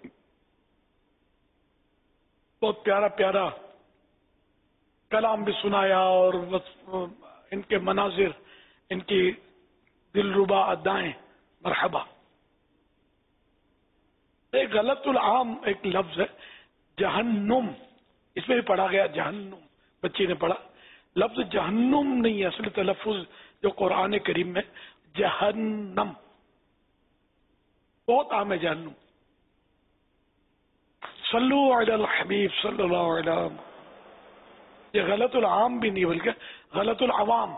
بہت پیارا پیارا کلام بھی سنایا اور ان کے مناظر، ان کی دلربا ادائیں. مرحبا. ایک غلط العام ایک لفظ ہے جہنم، اس میں بھی پڑھا گیا جہنم، بچی نے پڑھا. لفظ جہنم نہیں ہے، اصل تلفظ جو قرآن کریم میں جہنم بہت عام ہے. جہنم. صلو علی الحبیب صلی اللہ علیہ وسلم. یہ غلط العام بھی نہیں بلکہ غلط العوام،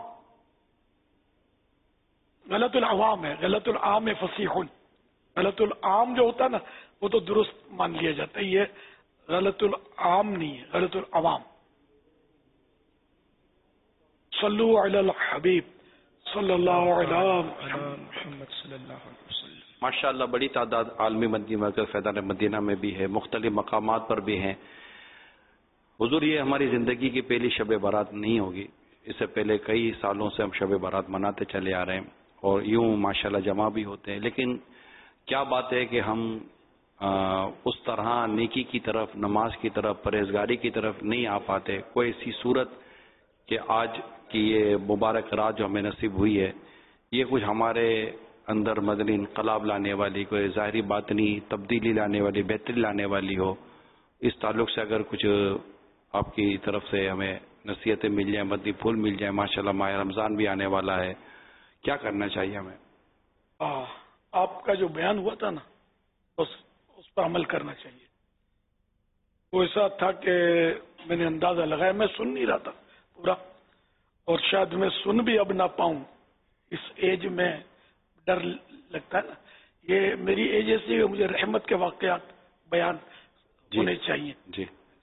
غلط العوام ہے. غلط العام فصیح. غلط العام جو ہوتا ہے نا وہ تو درست مان لیا جاتا ہے، یہ غلط العام نہیں ہے، غلط العوام. صلو علی الحبیب صلی اللہ علیہ محمد صلی اللہ علیہ وسلم. ماشاءاللہ بڑی تعداد عالمی مدنی مرکز فیضان مدینہ میں بھی ہے، مختلف مقامات پر بھی ہیں. حضور یہ ہماری زندگی کی پہلی شب برات نہیں ہوگی، اس سے پہلے کئی سالوں سے ہم شب برات مناتے چلے آ رہے ہیں اور یوں ماشاءاللہ جمع بھی ہوتے ہیں. لیکن کیا بات ہے کہ ہم اس طرح نیکی کی طرف، نماز کی طرف، پرہیزگاری کی طرف نہیں آ پاتے. کوئی ایسی صورت کہ آج کی یہ مبارک رات جو ہمیں نصیب ہوئی ہے یہ کچھ ہمارے اندر مدنی انقلاب لانے والی، کوئی ظاہری باطنی تبدیلی لانے والی، بہتری لانے والی ہو، اس تعلق سے اگر کچھ آپ کی طرف سے ہمیں نصیحتیں مل جائیں، مدنی پھول مل جائیں. ماشاءاللہ ماہ رمضان بھی آنے والا ہے، کیا کرنا چاہیے ہمیں؟ آپ کا جو بیان ہوا تھا نا اس پر عمل کرنا چاہیے. وہ ایسا تھا کہ میں نے اندازہ لگایا، میں سن نہیں رہا تھا پورا، اور شاید میں سن بھی اب نہ پاؤں. اس ایج میں ڈر لگتا ہے نا. یہ میری ایج ایسی ہے، مجھے رحمت کے واقعات بیان ہونے چاہیے. جی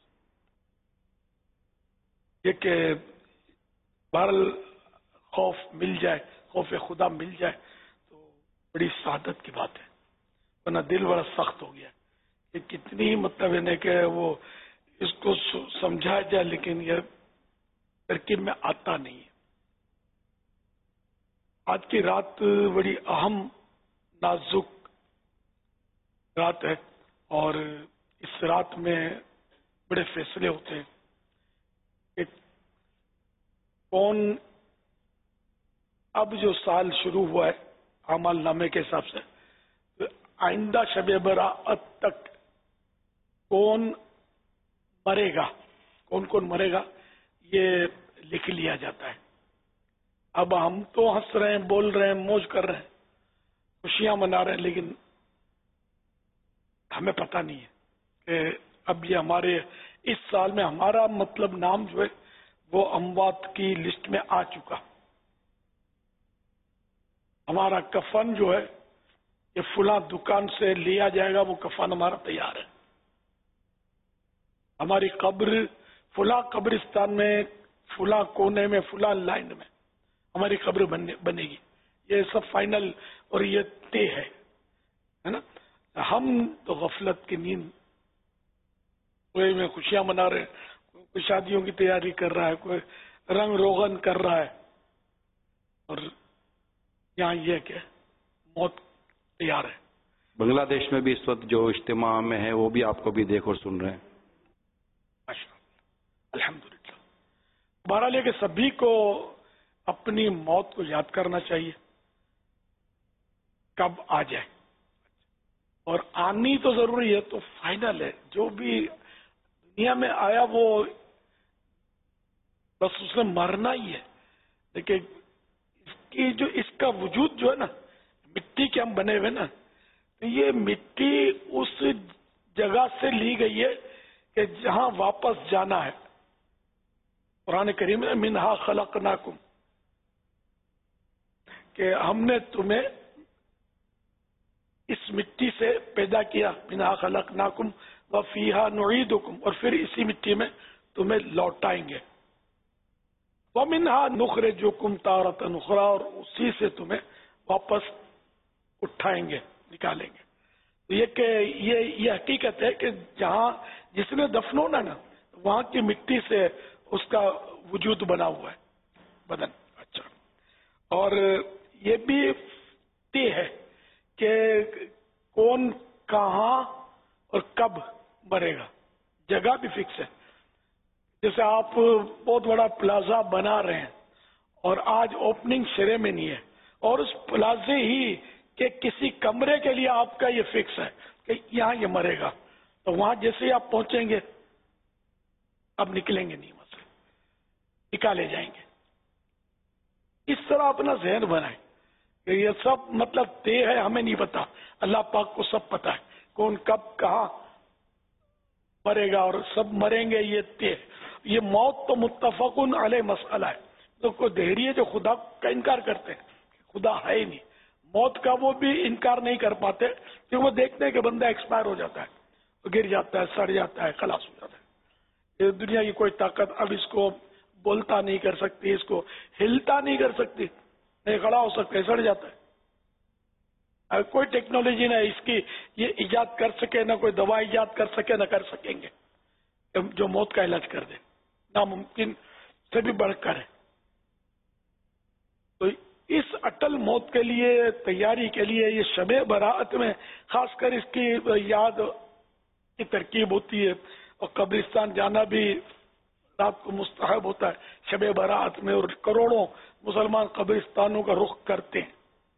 یہ کہ بہرحال خوف مل جائے، خوف خدا مل جائے تو بڑی سعادت کی بات ہے. ورنہ دل بڑا سخت ہو گیا کہ کتنی مطلب ہے کہ وہ اس کو سمجھا جائے لیکن یہ ترکیب میں آتا نہیں ہے. آج کی رات بڑی اہم نازک رات ہے اور اس رات میں بڑے فیصلے ہوتے ہیں کہ کون، اب جو سال شروع ہوا ہے اعمال نامے کے حساب سے آئندہ شب برات تک کون مرے گا، کون کون مرے گا یہ لکھ لیا جاتا ہے. اب ہم تو ہنس رہے ہیں، بول رہے ہیں، موج کر رہے ہیں، خوشیاں منا رہے ہیں، لیکن ہمیں پتہ نہیں ہے کہ اب یہ ہمارے اس سال میں ہمارا مطلب نام جو ہے وہ اموات کی لسٹ میں آ چکا. ہمارا کفن جو ہے یہ فلاں دکان سے لیا جائے گا، وہ کفن ہمارا تیار ہے. ہماری قبر فلاں قبرستان میں، فلاں کونے میں، فلاں لائن میں ہماری قبر بنے گی. یہ سب فائنل اور یہ طے ہے نا. ہم تو غفلت کی نیند، کوئی میں خوشیاں منا رہے ہیں، کوئی شادیوں کی تیاری کر رہا ہے، کوئی رنگ روغن کر رہا ہے، اور یہاں یہ کہ موت تیار ہے. بنگلہ دیش میں بھی اس وقت جو اجتماع میں ہے وہ بھی آپ کو بھی دیکھ اور سن رہے ہیں. الحمدللہ. بہرحال یہ کہ سبھی کو اپنی موت کو یاد کرنا چاہیے کب آ جائے، اور آنی تو ضروری ہے، تو فائنل ہے. جو بھی دنیا میں آیا وہ بس اس نے مرنا ہی ہے. لیکن اس کا وجود جو ہے نا، مٹی کے ہم بنے ہوئے نا، تو یہ مٹی اس جگہ سے لی گئی ہے کہ جہاں واپس جانا ہے. قرآن کریم میں منہا خلقناکم، کہ ہم نے تمہیں اس مٹی سے پیدا کیا. منہا خلقناکم وفیہا نعیدکم، اور پھر اسی مٹی میں تمہیں لوٹائیں گے. وَمِنْهَا نُخْرِجُكُمْ تَارَةً أُخْرَىٰ، اور اسی سے تمہیں واپس اٹھائیں گے، نکالیں گے. یہ کہ یہ حقیقت ہے کہ جہاں جس نے دفن ہونا نا وہاں کی مٹی سے اس کا وجود بنا ہوا ہے بدن. اچھا، اور یہ بھی طے ہے کہ کون کہاں اور کب مرے گا، جگہ بھی فکس ہے. جیسے آپ بہت بڑا پلازا بنا رہے ہیں اور آج اوپننگ سیریمنی ہے اور اس پلازے ہی کہ کسی کمرے کے لیے آپ کا یہ فکس ہے کہ یہاں یہ مرے گا، تو وہاں جیسے ہی آپ پہنچیں گے اب نکلیں گے نہیں، مسئلہ نکالے جائیں گے. اس طرح اپنا ذہن بنائیں کہ یہ سب مطلب طے ہے، ہمیں نہیں پتا، اللہ پاک کو سب پتا ہے کون کب کہاں مرے گا اور سب مریں گے. یہ طے، یہ موت تو متفقن علیہ مسئلہ ہے. تو کوئی دہری ہے جو خدا کا انکار کرتے ہیں، خدا ہے ہی نہیں، موت کا وہ بھی انکار نہیں کر پاتے کہ وہ دیکھتے ہیں کہ بندہ ایکسپائر ہو جاتا ہے، گر جاتا ہے، سڑ جاتا ہے، خلاص ہو جاتا ہے. یہ دنیا کی کوئی طاقت اب اس کو بولتا نہیں کر سکتی، اس کو ہلتا نہیں کر سکتی، نہیں کھڑا ہو سکتا ہے، سڑ جاتا ہے. کوئی ٹیکنالوجی نہ اس کی یہ ایجاد کر سکے، نہ کوئی دوا ایجاد کر سکے، نہ کر سکیں گے جو موت کا علاج کر دے، ناممکن سے بھی بڑھ کر ہے. تو اس اٹل موت کے لیے تیاری کے لیے یہ شب برات میں خاص کر اس کی یاد کی ترکیب ہوتی ہے، اور قبرستان جانا بھی رات کو مستحب ہوتا ہے شب برات میں، اور کروڑوں مسلمان قبرستانوں کا رخ کرتے ہیں،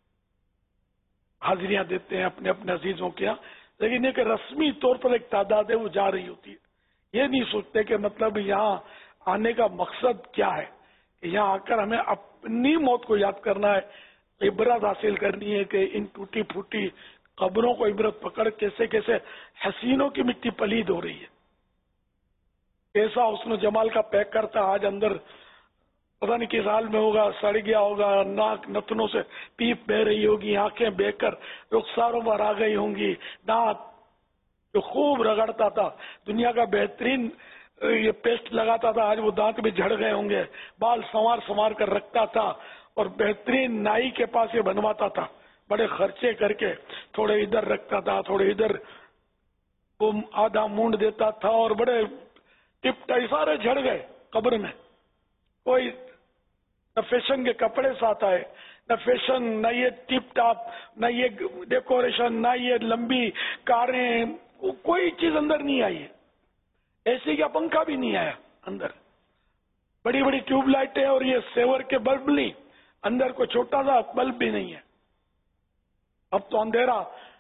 حاضریاں دیتے ہیں اپنے اپنے عزیزوں کے یہاں. لیکن یہ کہ رسمی طور پر ایک تعداد ہے وہ جا رہی ہوتی ہے. یہ نہیں سوچتے کہ مطلب یہاں آنے کا مقصد کیا ہے، کہ یہاں آ کر ہمیں اپنی موت کو یاد کرنا ہے، عبرت حاصل کرنی ہے کہ ان ٹوٹی پھوٹی قبروں کو عبرت پکڑ کیسے کیسے حسینوں کی مٹی پلید ہو رہی ہے، کیسا حسن و جمال کا پیک کرتا آج اندر پتہ نہیں کس حال میں ہوگا، سڑ گیا ہوگا، ناک نتنوں سے پیپ بہ رہی ہوگی، آنکھیں بہ کر رخساروں پر آ گئی ہوں گی، دانت جو خوب رگڑتا تھا، دنیا کا بہترین یہ پیسٹ لگاتا تھا، آج وہ دانت بھی جھڑ گئے ہوں گے، بال سنوار کر رکھتا تھا اور بہترین نائی کے پاس یہ بنواتا تھا، بڑے خرچے کر کے تھوڑے ادھر رکھتا تھا، تھوڑے ادھر وہ آدھا مونڈ دیتا تھا، اور بڑے ٹپ ٹائی سارے جھڑ گئے قبر میں. کوئی نہ فیشن کے کپڑے ساتھ آئے، نہ فیشن، نہ یہ ٹپ ٹاپ، نہ یہ ڈیکوریشن، نہ یہ لمبی کاریں، کوئی چیز اندر نہیں آئی ہے. اے سی کا پنکھا بھی نہیں آیا اندر، بڑی بڑی ٹیوب لائٹیں اور یہ سیور کے بلب نہیں، اندر کوئی چھوٹا سا بلب بھی نہیں ہے. اب تو اندھیرا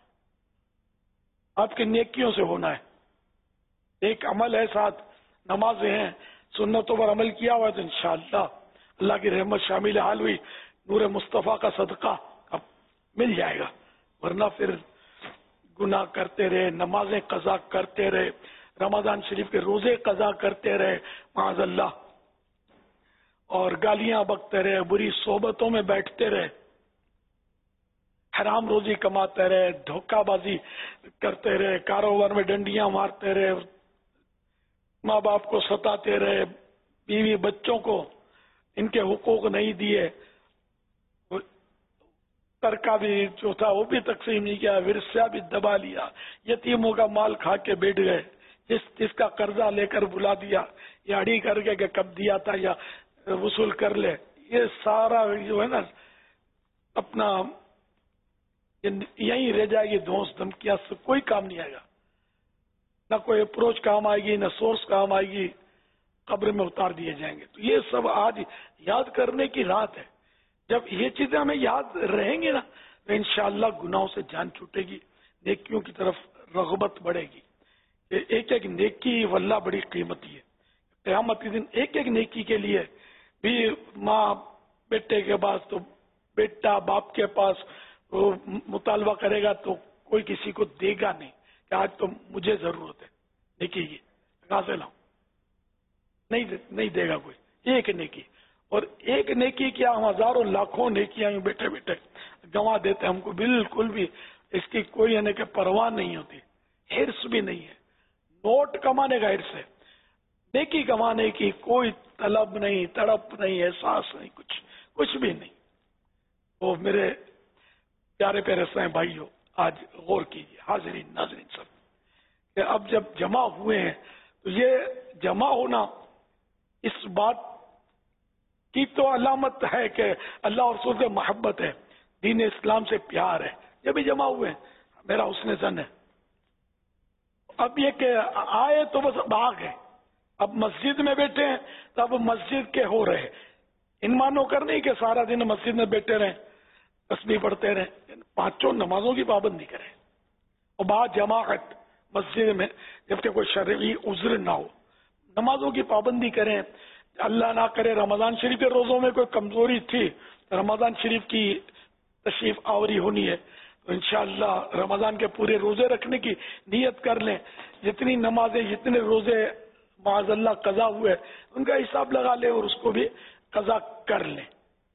آپ کی نیکیوں سے ہونا ہے. ایک عمل ہے، ساتھ نمازیں ہیں، سنتوں پر عمل کیا ہوا ہے تو انشاءاللہ اللہ کی رحمت شامل حال ہوئی، نور مصطفیٰ کا صدقہ اب مل جائے گا. ورنہ پھر گناہ کرتے رہے، نمازیں قضا کرتے رہے، رمضان شریف کے روزے قضا کرتے رہے معاذ اللہ، اور گالیاں بکتے رہے، بری صحبتوں میں بیٹھتے رہے، حرام روزی کماتے رہے، دھوکہ بازی کرتے رہے، کاروبار میں ڈنڈیاں مارتے رہے، ماں باپ کو ستاتے رہے، بیوی بچوں کو ان کے حقوق نہیں دیے، ترکہ بھی جو تھا وہ بھی تقسیم نہیں کیا، ورثہ بھی دبا لیا، یتیموں کا مال کھا کے بیٹھ گئے، جس کا قرضہ لے کر بلا دیا یا اڑی کر کے کہ کب دیا تھا یا وصول کر لے. یہ سارا جو ہے نا اپنا یہیں رہ جائے گی، دھونس دھمکیاں سے کوئی کام نہیں آئے گا، نہ کوئی اپروچ کام آئے گی، نہ سورس کام آئے گی، قبر میں اتار دیے جائیں گے. تو یہ سب آج یاد کرنے کی رات ہے. جب یہ چیزیں ہمیں یاد رہیں گی نا تو انشاءاللہ گناہوں سے جان چھوٹے گی، نیکیوں کی طرف رغبت بڑھے گی. ایک ایک نیکی واللہ بڑی قیمتی ہے. قیامت کے دن ایک ایک نیکی کے لیے بھی ماں بیٹے کے پاس تو بیٹا باپ کے پاس وہ مطالبہ کرے گا تو کوئی کسی کو دے گا نہیں کہ آج تو مجھے ضرورت ہے نیکی کی، کہاں سے لاؤں؟ نہیں دے گا کوئی. ایک نیکی، اور ایک نیکی کیا ہم ہزاروں لاکھوں نیکیاں بیٹھے بیٹھے گنوا دیتے، ہم کو بالکل بھی اس کی کوئی یعنی کہ پرواہ نہیں ہوتی، ہرس بھی نہیں ہے. نوٹ کمانے کا ہرس ہے، نیکی کمانے کی کوئی طلب نہیں، تڑپ نہیں، احساس نہیں، کچھ بھی نہیں. وہ میرے پیارے پیارے سائیں بھائیوں، آج غور کیجیے، حاضرین ناظرین سب، کہ اب جب جمع ہوئے ہیں تو یہ جمع ہونا اس بات کی تو علامت ہے کہ اللہ اور رسول سے محبت ہے، دین اسلام سے پیار ہے. یہ بھی جمع ہوئے ہیں، میرا حسن ظن ہے. اب یہ کہ آئے تو بس بھاگ گئے. اب مسجد میں بیٹھے ہیں تو اب مسجد کے ہو رہے، ان مانو کر نہیں کہ سارا دن مسجد میں بیٹھے رہیں، تسبیح پڑھتے رہیں، 5 نمازوں کی پابندی کریں، اور بعد جماعت مسجد میں جبکہ کوئی شرعی عذر نہ ہو، نمازوں کی پابندی کریں. اللہ نہ کرے رمضان شریف کے روزوں میں کوئی کمزوری تھی، رمضان شریف کی تشریف آوری ہونی ہے تو انشاءاللہ رمضان کے پورے روزے رکھنے کی نیت کر لیں. جتنی نمازیں، جتنے روزے معاذ اللہ قضا ہوئے ان کا حساب لگا لیں اور اس کو بھی قضا کر لیں.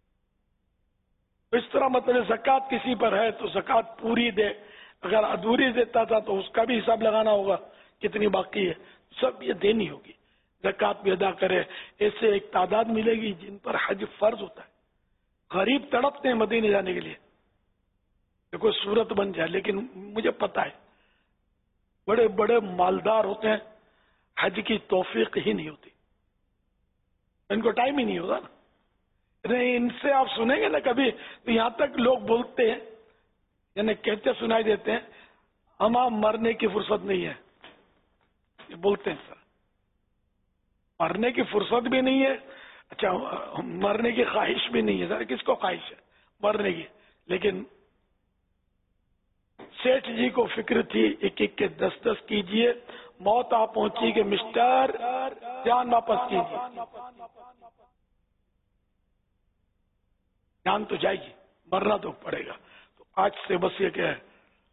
اس طرح مطلب زکوٰۃ کسی پر ہے تو زکوٰۃ پوری دے، اگر ادھوری دیتا تھا تو اس کا بھی حساب لگانا ہوگا کتنی باقی ہے، سب یہ دینی ہوگی. زکوٰۃ بھی ادا کرے. ایسے ایک تعداد ملے گی جن پر حج فرض ہوتا ہے، غریب تڑپتے ہیں مدینے جانے کے لیے کہ کوئی صورت بن جائے، لیکن مجھے پتا ہے بڑے بڑے مالدار ہوتے ہیں، حج کی توفیق ہی نہیں ہوتی، ان کو ٹائم ہی نہیں ہوتا نا. نہیں ان سے آپ سنیں گے نا کبھی تو یہاں تک لوگ بولتے ہیں، یعنی کہتے سنائی دیتے ہیں ہمیں مرنے کی فرصت نہیں ہے. یہ بولتے ہیں سر، مرنے کی فرصت بھی نہیں ہے، اچھا مرنے کی خواہش بھی نہیں ہے. سر کس کو خواہش ہے مرنے کی؟ لیکن سیٹھ جی کو فکر تھی 1 کے 10 کیجئے، موت آ پہنچی کہ مسٹر جان واپس کیجئے. جان تو جائے گی، مرنا تو پڑے گا. تو آج سے بس یہ کہ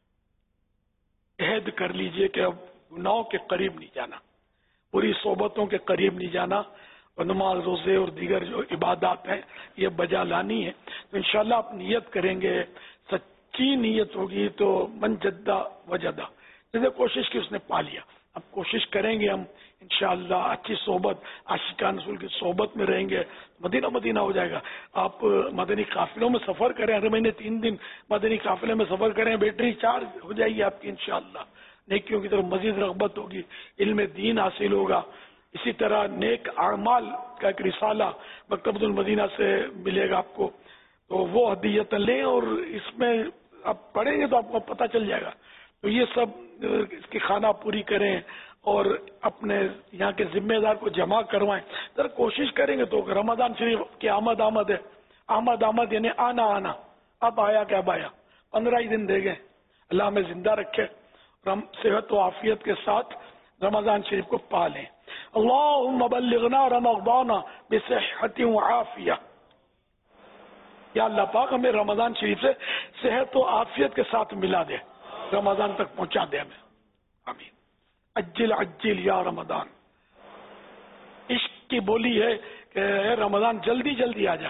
عہد کر لیجئے کہ اب گناہوں کے قریب نہیں جانا، پوری صحبتوں کے قریب نہیں جانا، اور نماز روزے اور دیگر جو عبادات ہیں یہ بجا لانی ہے. تو انشاءاللہ آپ نیت کریں گے، سچی نیت ہوگی تو من جدہ وجدہ، جیسے کوشش کی اس نے پا لیا. اب کوشش کریں گے ہم انشاءاللہ اچھی صحبت، عاشقان رسول کی صحبت میں رہیں گے، مدینہ مدینہ ہو جائے گا. آپ مدنی قافلوں میں سفر کریں، ہر مہینے 3 دن مدنی قافلے میں سفر کریں، بیٹری چارج ہو جائے گی آپ کی انشاءاللہ. نیکیوں کی طرف مزید رغبت ہوگی، علم دین حاصل ہوگا. اسی طرح نیک اعمال کا ایک رسالہ مکتبۃ المدینہ سے ملے گا آپ کو، تو وہ ہدیت لیں اور اس میں آپ پڑھیں گے تو آپ کو پتہ چل جائے گا. تو یہ سب اس کی خانہ پوری کریں اور اپنے یہاں کے ذمہ دار کو جمع کروائیں. ذرا کوشش کریں گے تو رمضان شریف کی آمد ہے، آمد یعنی آنا. اب آیا کہ اب آیا، 15 ہی دن دے گئے. اللہ ہمیں زندہ رکھے، ہم صحت و عافیت کے ساتھ رمضان شریف کو پا لیں. اللہم بلغنا رمضان بصحت و عافیہ. یا اللہ پاک ہمیں رمضان شریف سے صحت و عافیت کے ساتھ ملا دے، رمضان تک پہنچا دے ہمیں. آمین. عجل عجل یا رمضان. عشق کی بولی ہے کہ اے رمضان جلدی جلدی آ جا،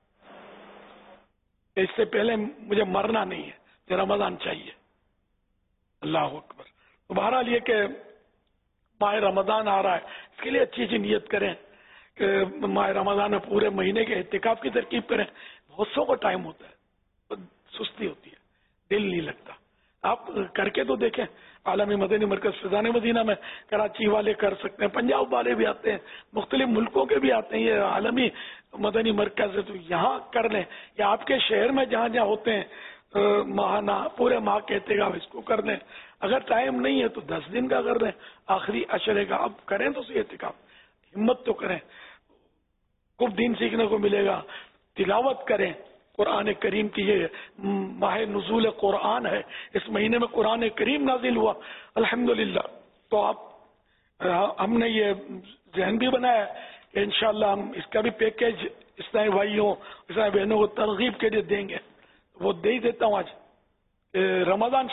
اس سے پہلے مجھے مرنا نہیں ہے، کہ رمضان چاہیے. اللہ اکبر. تو بہرحال یہ کہ ماہ رمضان آ رہا ہے، اس کے لیے اچھی نیت کریں کہ ماہ رمضان میں پورے مہینے کے اعتکاف کی ترکیب کریں. بہت سو کو ٹائم ہوتا ہے، سستی ہوتی ہے، دل نہیں لگتا. آپ کر کے تو دیکھیں. عالمی مدنی مرکز فیضان مدینہ میں کراچی والے کر سکتے ہیں، پنجاب والے بھی آتے ہیں، مختلف ملکوں کے بھی آتے ہیں. یہ عالمی مدنی مرکز ہے تو یہاں کر لیں، یا آپ کے شہر میں جہاں جہاں ہوتے ہیں ماہانہ پورے ماہ کے اعتکاف اس کو کر لیں. اگر ٹائم نہیں ہے تو 10 دن کا کر لیں، آخری عشرے کا. اب کریں تو صحیح اعتکاف، ہمت تو کریں، خوب دین سیکھنے کو ملے گا. تلاوت کریں قرآن کریم کی. یہ ماہ نزول قرآن ہے، اس مہینے میں قرآن کریم نازل ہوا الحمدللہ. تو آپ ہم نے یہ ذہن بھی بنایا کہ انشاءاللہ ہم اس کا بھی پیکیج اسلامی بھائیوں اسلامی بہنوں کو ترغیب کے لیے دیں گے. وہ دے ہی دیتا ہوں آج. رمضان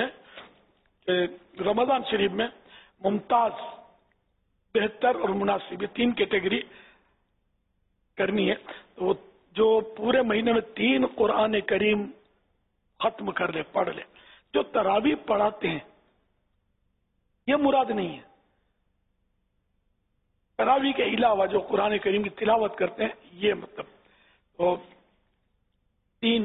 شریف میں ممتاز، بہتر اور مناسب، یہ 3 کیٹیگری کرنی ہے. تو وہ جو پورے مہینے میں 3 قرآن کریم ختم کر لے، پڑھ لے. جو تراویح پڑھاتے ہیں یہ مراد نہیں ہے، تراویح کے علاوہ جو قرآن کریم کی تلاوت کرتے ہیں یہ مطلب تو 3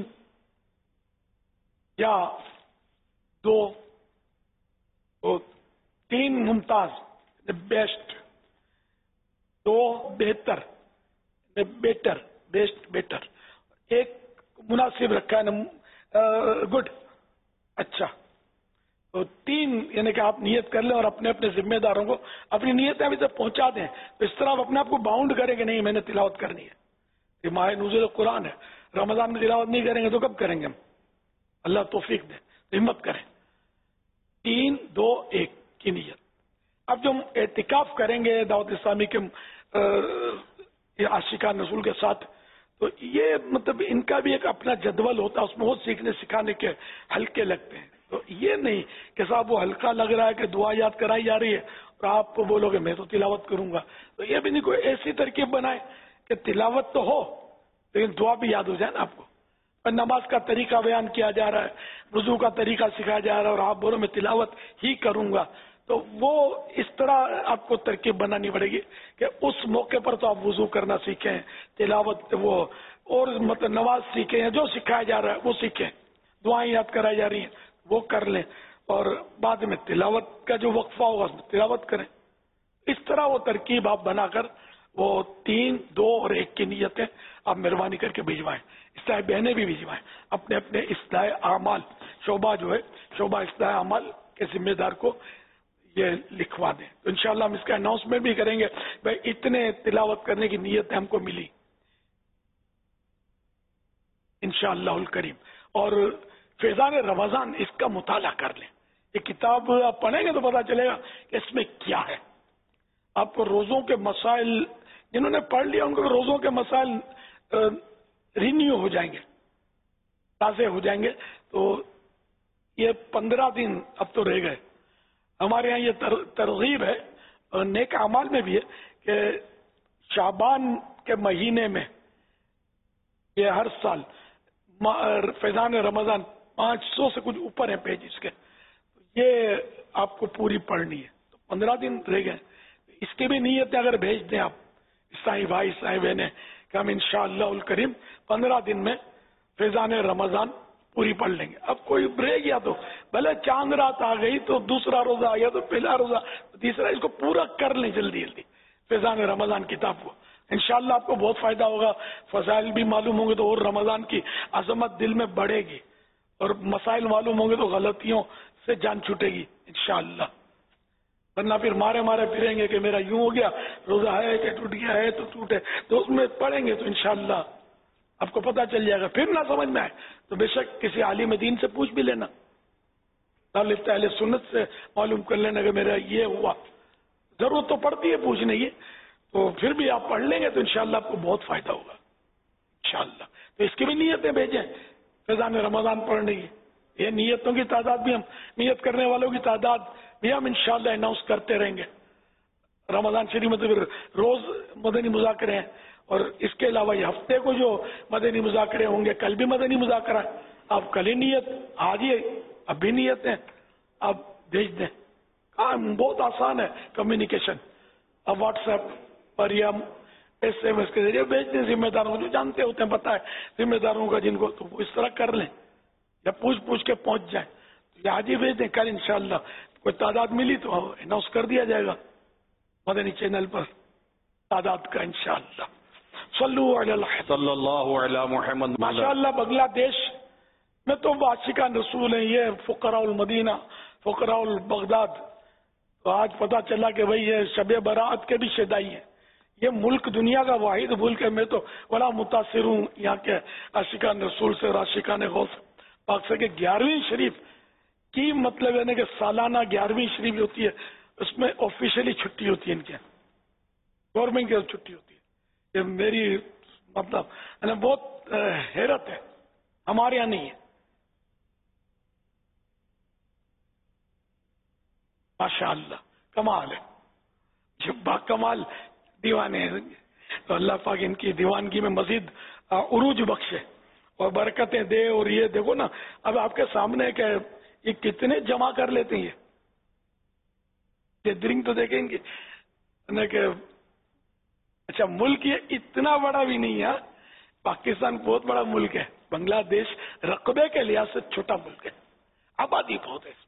یا 2 تو 3 ممتاز بیسٹ، 2 بہتر بیٹر بیسٹ بیٹر، 1 مناسب رکھا ہے گڈ اچھا، تو 3 یعنی کہ آپ نیت کر لیں اور اپنے اپنے ذمہ داروں کو اپنی نیتیں ابھی تک پہنچا دیں، تو اس طرح آپ اپنے آپ کو باؤنڈ کریں کہ نہیں میں نے تلاوت کرنی ہے، یہ ماہ نزول قرآن ہے، رمضان میں تلاوت نہیں کریں گے تو کب کریں گے ہم؟ اللہ توفیق دے، ہمت کریں۔ 3 2 1 کی نیت۔ اب جو ہم اعتکاف کریں گے دعوت اسلامی کے عاشقان رسول کے ساتھ، تو یہ مطلب ان کا بھی ایک اپنا جدول ہوتا ہے، اس میں بہت سیکھنے سکھانے کے حلقے لگتے ہیں، تو یہ نہیں کہ صاحب وہ حلقہ لگ رہا ہے کہ دعا یاد کرائی جا رہی ہے اور آپ کو بولو گے میں تو تلاوت کروں گا، تو یہ بھی نہیں کوئی ایسی ترکیب بنائے کہ تلاوت تو ہو لیکن دعا بھی یاد ہو جائے نا آپ کو، اور نماز کا طریقہ بیان کیا جا رہا ہے، وضو کا طریقہ سکھایا جا رہا ہے اور آپ بولو میں تلاوت ہی کروں گا، تو وہ اس طرح آپ کو ترکیب بنانی پڑے گی کہ اس موقع پر تو آپ وضو کرنا سیکھیں، تلاوت وہ اور مطلب نماز سیکھیں، جو سکھایا جا رہا ہے وہ سیکھیں، دعائیں یاد کرائی جا رہی ہیں وہ کر لیں، اور بعد میں تلاوت کا جو وقفہ ہوگا اس میں تلاوت کریں۔ اس طرح وہ ترکیب آپ بنا کر وہ 3 2 اور 1 کی نیتیں آپ مہربانی کر کے بھجوائیں، اصلاح بہنیں بھی بھجوائیں، اپنے اپنے اصلاح اعمال شعبہ جو ہے شعبہ اصلاح اعمال کے ذمہ دار کو یہ لکھوا دیں، تو انشاءاللہ ہم اس کا اناؤنسمنٹ بھی کریں گے بھائی اتنے تلاوت کرنے کی نیتیں ہم کو ملی انشاءاللہ الکریم۔ اور فیضان رمضان اس کا مطالعہ کر لیں، یہ کتاب آپ پڑھیں گے تو پتہ چلے گا کہ اس میں کیا ہے، آپ کو روزوں کے مسائل جنہوں نے پڑھ لیا ان کو روزوں کے مسائل رینیو ہو جائیں گے، تازے ہو جائیں گے، تو یہ 15 دن اب تو رہ گئے۔ ہمارے ہاں یہ ترغیب ہے اور نیک اعمال میں بھی ہے کہ شعبان کے مہینے میں یہ ہر سال فیضان رمضان 500 سے کچھ اوپر ہیں پیج اس کے، یہ آپ کو پوری پڑھنی ہے، تو 15 دن رہ گئے، اس کی بھی نیتیں اگر بھیج دیں آپ عیسائی بھائی عیسائی بہنیں کہ ہم انشاءاللہ الکریم 15 دن میں فیضان رمضان پوری پڑھ لیں گے۔ اب کوئی رہ گیا تو بھلے چاند رات آ گئی تو دوسرا روزہ آ گیا تو پہلا روزہ تیسرا، اس کو پورا کر لیں جلدی جلدی فیضان رمضان کتاب کو، انشاءاللہ آپ کو بہت فائدہ ہوگا، فضائل بھی معلوم ہوں گے تو اور رمضان کی عظمت دل میں بڑھے گی، اور مسائل معلوم ہوں گے تو غلطیوں سے جان چھوٹے گی انشاءاللہ، ورنہ پھر مارے مارے پھریں گے کہ میرا یوں ہو گیا، روزہ ہے کہ ٹوٹ گیا ہے تو ٹوٹے، تو اس میں پڑھیں گے تو انشاءاللہ آپ کو پتہ چل جائے گا، پھر نہ سمجھ میں آئے تو بے شک کسی عالم دین سے پوچھ بھی لینا، اہل سنت سے معلوم کر لینا کہ میرا یہ ہوا، ضرورت تو پڑتی ہے پوچھنے کی، تو پھر بھی آپ پڑھ لیں گے تو انشاءاللہ آپ کو بہت فائدہ ہوگا انشاءاللہ۔ تو اس کی بھی نیتیں بھیجیں فیضان رمضان پڑھنے کی، یہ نیتوں کی تعداد بھی ہم نیت کرنے والوں کی تعداد بھی ہم انشاءاللہ اناؤنس کرتے رہیں گے۔ رمضان شریف میں تو پھر روز مدنی مذاکرے ہیں، اور اس کے علاوہ یہ ہفتے کو جو مدنی مذاکرے ہوں گے، کل بھی مدنی مذاکرہ ہے، آپ کل ہی نیت آج ہی اب بھی نیت ہے آپ بھیج دیں، کام بہت آسان ہے کمیونیکیشن، اب واٹس ایپ پر یا ایس ایم ایس کے ذریعے بھیج دیں ذمہ داروں کو، جو جانتے ہوتے ہیں پتہ ہے ذمہ داروں کا جن کو، تو وہ اس طرح کر لیں یا پوچھ کے پہنچ جائیں، تو آج ہی بھیج دیں، کل انشاءاللہ کوئی تعداد ملی تو اناؤنس کر دیا جائے گا مدنی چینل پر تعداد کا انشاءاللہ۔ صلو علی الحبیب صلی اللہ علی محمد۔ ماشاءاللہ بنگلہ دیش میں تو عاشقان رسول ہیں، یہ فقراء المدینہ فقراء البغداد، تو آج پتہ چلا کہ بھئی یہ شب برات کے بھی شیدائی ہیں، یہ ملک دنیا کا واحد ملک ہے، میں تو بڑا متاثر ہوں یہاں کے عاشقان رسول سے اور عاشقان غوث پاک سے، کہ 11ویں شریف کی مطلب ہے کہ سالانہ 11ویں شریف ہوتی ہے، اس میں آفیشلی چھٹی ہوتی ہے، ان کے گورنمنٹ کی چھٹی ہوتی ہے، یہ میری مطلب بہت حیرت ہے، ہمارے یہاں نہیں ہے، ماشاءاللہ کمال ہے، جب با کمال دیوانے ہیں، تو اللہ پاک ان کی دیوانگی میں مزید عروج بخشے اور برکتیں دے، اور یہ دیکھو نا اب آپ کے سامنے کہ یہ کتنے جمع کر لیتے ہیں، یہ گیدرنگ تو دیکھیں گے کہ اچھا ملک یہ اتنا بڑا بھی نہیں ہے، پاکستان بہت بڑا ملک ہے، بنگلہ دیش رقبے کے لحاظ سے چھوٹا ملک ہے، آبادی بہت ہے اس میں.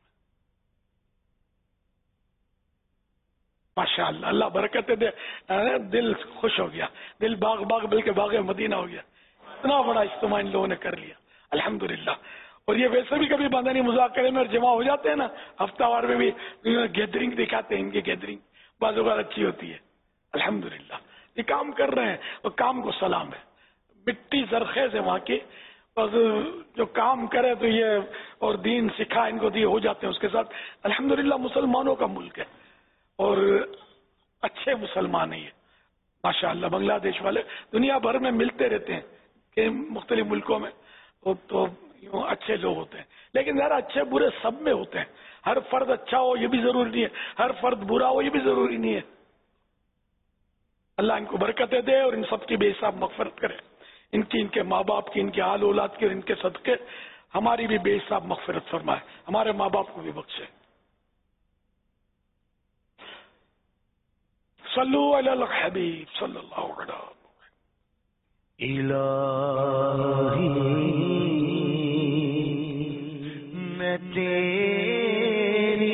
ماشاء اللہ، اللہ برکت دے. دل خوش ہو گیا، دل باغ باغ بلکہ باغ مدینہ ہو گیا. اتنا بڑا اجتماع ان لوگوں نے کر لیا الحمدللہ. اور یہ ویسے بھی کبھی مدنی مذاکرے میں جمع ہو جاتے ہیں نا، ہفتہ وار میں بھی گیدرنگ دکھاتے ہیں، ان کی گیدرنگ بعض اوقات اچھی ہوتی ہے الحمدللہ. یہ کام کر رہے ہیں اور کام کو سلام ہے. مٹی زرخیز ہے وہاں کی، بس جو کام کرے تو یہ اور دین سکھا ان کو دیے ہو جاتے ہیں اس کے ساتھ. الحمدللہ مسلمانوں کا ملک ہے اور اچھے مسلمان ہیں یہ ماشاء اللہ. بنگلہ دیش والے دنیا بھر میں ملتے رہتے ہیں کہ مختلف ملکوں میں، تو یوں اچھے لوگ ہوتے ہیں. لیکن ذرا اچھے برے سب میں ہوتے ہیں. ہر فرد اچھا ہو یہ بھی ضروری نہیں ہے، ہر فرد برا ہو یہ بھی ضروری نہیں ہے. اللہ ان کو برکتیں دے اور ان سب کی بے حساب مغفرت کرے، ان کی، ان کے ماں باپ کی، ان کے آل اولاد کی اور ان کے صدقے ہماری بھی بے حساب مغفرت فرمائے، ہمارے ماں باپ کو بھی بخشے. صلو علی الحبیب صلی اللہ علیہ وسلم. الہی میں تیری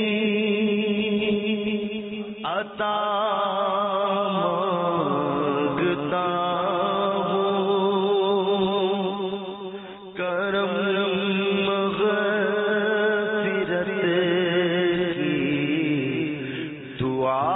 عطا مانگتا ہوں، کرم مغفرت کی دعا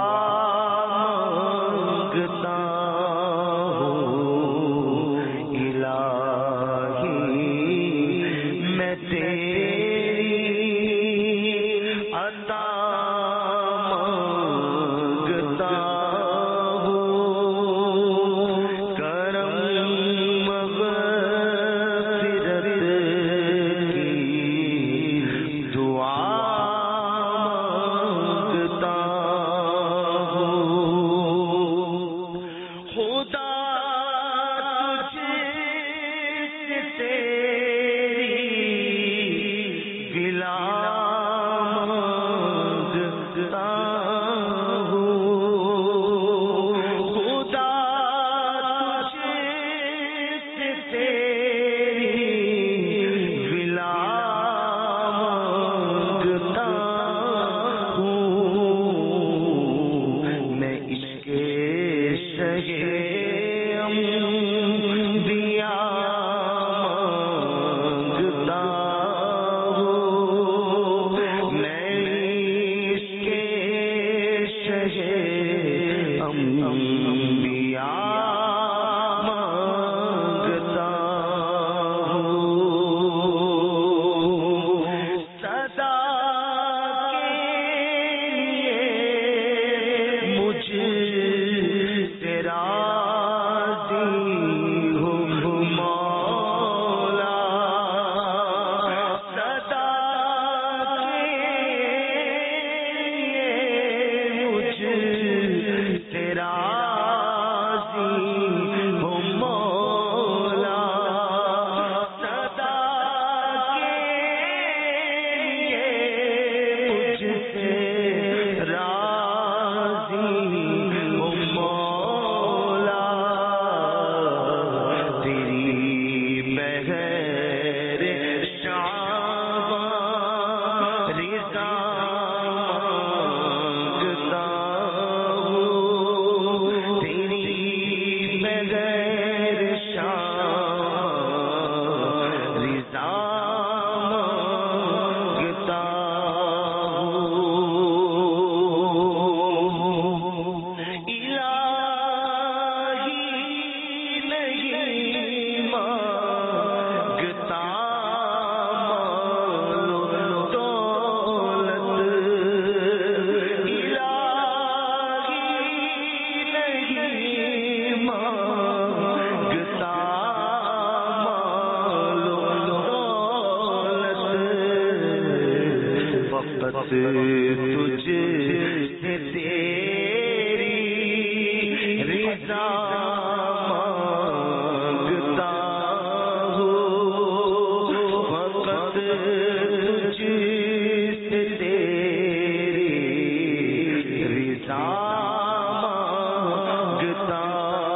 مانگتا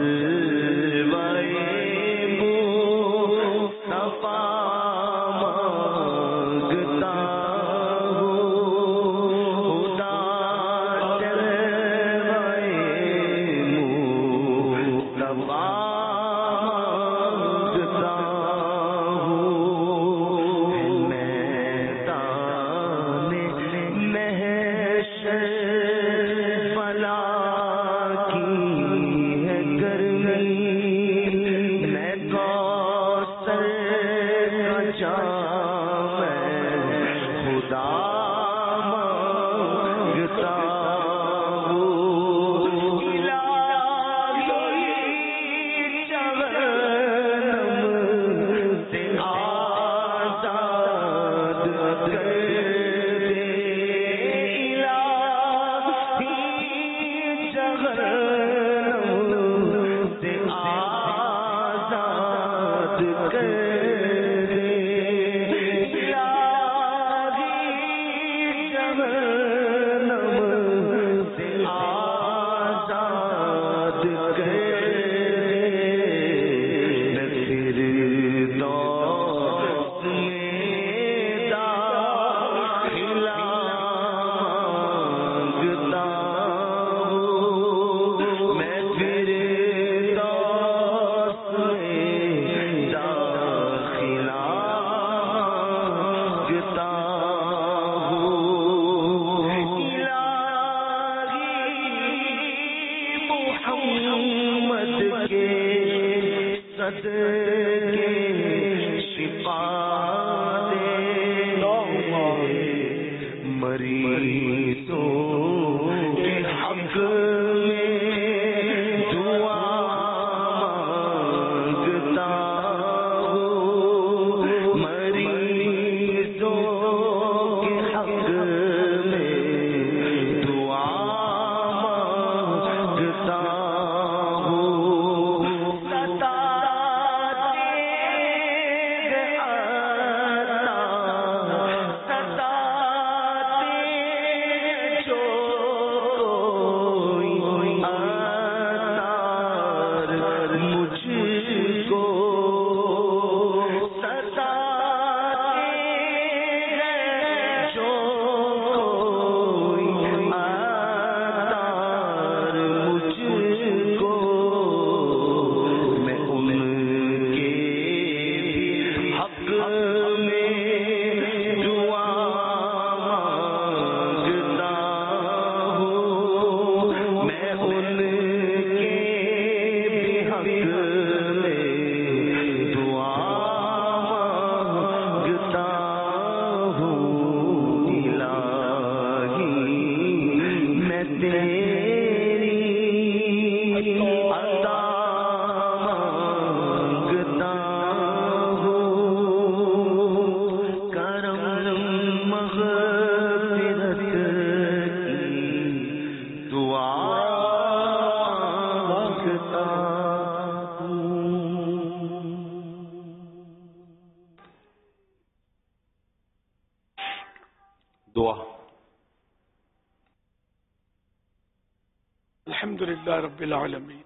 الحمد للہ رب العالمین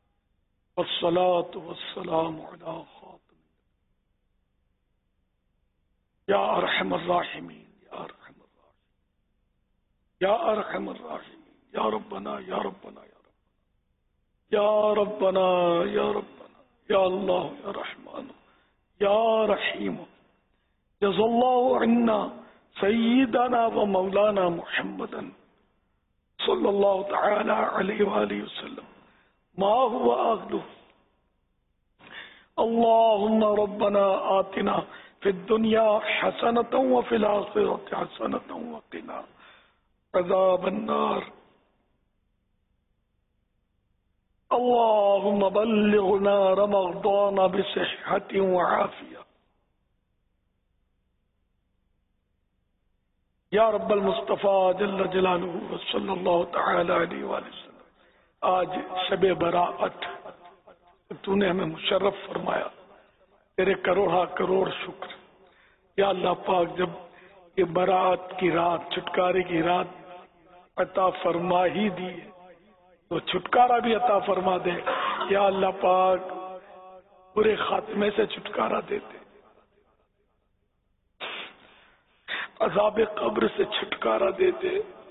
والصلاة والسلام علی خاتم یا ارحم الراحمین یا ارحم الراحمین یا ارحم الراحمین یا ربنا یا ربنا یا ربنا یا ربنا یا اللہ یا رحمان یا رحیم جزا اللہ عنا سیدنا و مولانا محمدا صلی اللہ تعالی علیہ وآلہ وسلم ما هو أهله. اللهم ربنا آتنا في الدنيا حسنة وفي الآخرة حسنة وقنا عذاب النار. اللهم بلغنا رمضان بصحة وعافية یا رب المصطفیٰ جل جلالہ صلی اللہ تعالی علیہ وآلہ وسلم. آج شب براءت تو نے ہمیں مشرف فرمایا، تیرے کروڑا کروڑ شکر. یا اللہ پاک جب یہ براءت کی رات، چھٹکارے کی رات عطا فرما ہی دی ہے تو چھٹکارا بھی عطا فرما دے، یا اللہ پاک برے خاتمے سے چھٹکارا دے دے، عذاب قبر سے چھٹکارا دے دے،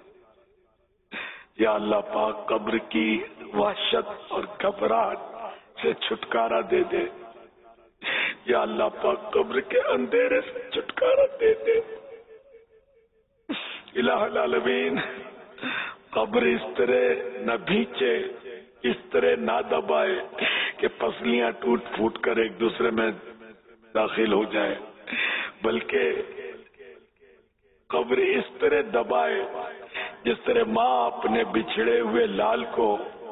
یا اللہ پاک قبر کی وحشت اور گھبراہٹ سے چھٹکارا دے دے، یا اللہ پاک قبر کے اندھیرے سے چھٹکارا دے دے۔ الہ العالمین قبر اس طرح نہ بھینچے، اس طرح نہ دبائے کہ پسلیاں ٹوٹ پھوٹ کر ایک دوسرے میں داخل ہو جائے، بلکہ قبر اس طرح دبائے جس طرح ماں اپنے بچھڑے ہوئے لال کو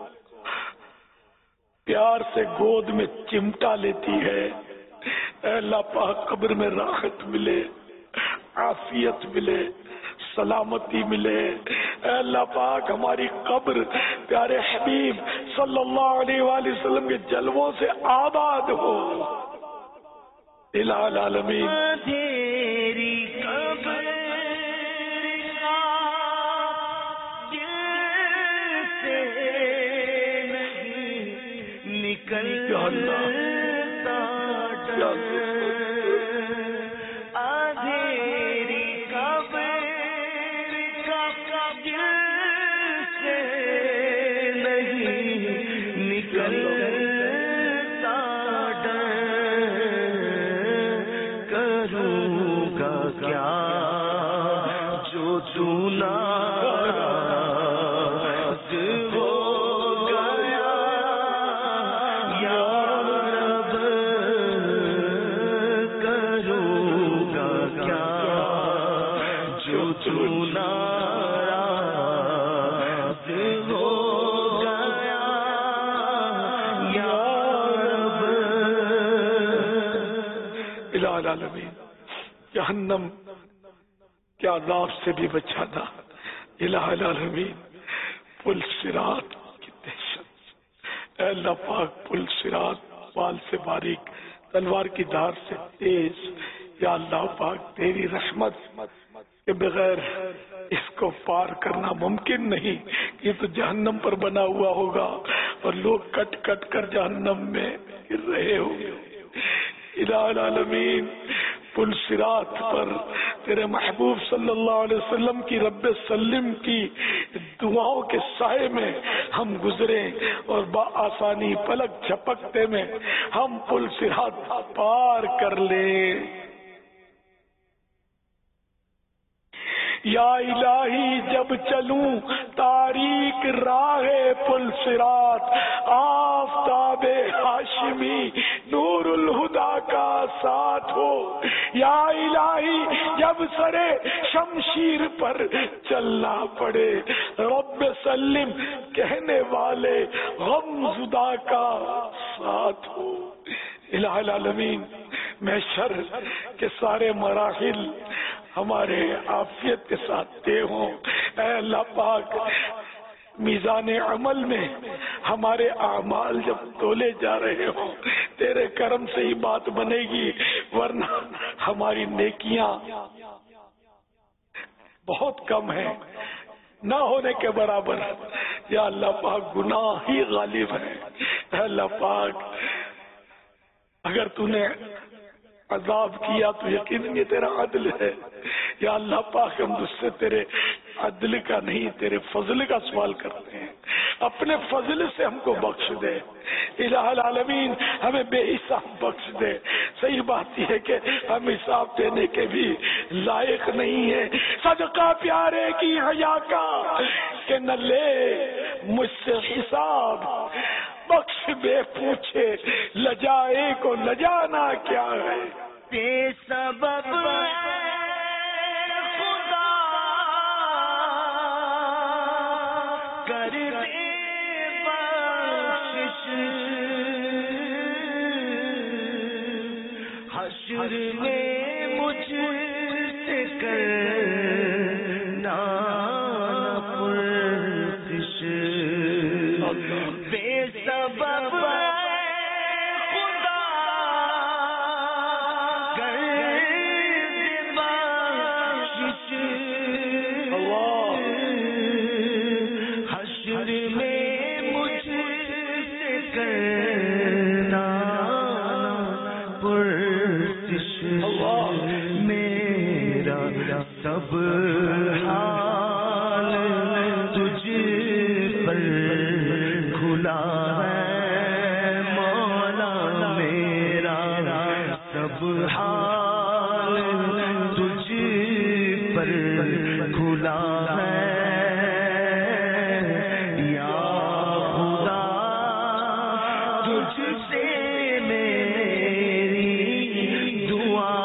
پیار سے گود میں چمٹا لیتی ہے۔ اے اللہ پاک قبر میں راحت ملے، عافیت ملے، سلامتی ملے۔ اے اللہ پاک ہماری قبر پیارے حبیب صلی اللہ علیہ وآلہ وسلم کے جلووں سے آباد ہو۔ الہ العالمین تیری قبر کا دل سے نہیں نکلتا جہنم کے عذاب سے بھی بچانا۔ الہ العالمین پل صراط کی دہشت، اے اللہ پاک پل صراط بال سے باریک تلوار کی دھار سے تیز، یا اللہ پاک تیری رحمت کے بغیر اس کو پار کرنا ممکن نہیں، یہ تو جہنم پر بنا ہوا ہوگا اور لوگ کٹ کٹ کر جہنم میں گر رہے ہوں گے۔ الہ العالمین پل صراط پر تیرے محبوب صلی اللہ علیہ وسلم کی رب سلم کی دعاؤں کے سائے میں ہم گزریں اور بآسانی پلک جھپکتے میں ہم پل صراط پار کر لیں۔ یا الہی جب چلوں تاریک راہ پل صراط، آفتاب ہاشمی نور الہدا کا ساتھ ہو۔ یا الہی جب سرے شمشیر پر چلنا پڑے، رب سلم کہنے والے غم زدہ کا ساتھ ہو۔ الہ العالمین محشر کے سارے مراحل ہمارے عافیت کے ساتھ طے ہوں۔ اے اللہ پاک میزان عمل میں ہمارے اعمال جب تولے جا رہے ہوں تیرے کرم سے ہی بات بنے گی، ورنہ ہماری نیکیاں بہت کم ہیں، نہ ہونے کے برابر۔ یا اللہ پاک گناہ ہی غالب ہے۔ اے اللہ پاک اگر تو نے عذاب کیا تو یقیناً یہ تیرا عدل ہے۔ یا اللہ پاک ہم تجھ سے تیرے عدل کا نہیں تیرے فضل کا سوال کرتے ہیں، اپنے فضل سے ہم کو بخش دے۔ الہ العالمین ہمیں بے حساب بخش دے۔ صحیح بات یہ ہے کہ ہم حساب دینے کے بھی لائق نہیں ہیں، صدقہ پیارے کی حیا کا کہ نہ لے مجھ سے حساب، بخش بے پوچھے لجائے کو لجانا کیا ہے۔ بے سبب خدا کر دے بخشش، حشر میں مجھ سے کرنا پرسش، بے سبب اللہ سب حال تجھ پر کھلا ہے مولا میرا، سب حال تجھ پر کھلا ہے یا خدا، تجھ سے میری دعا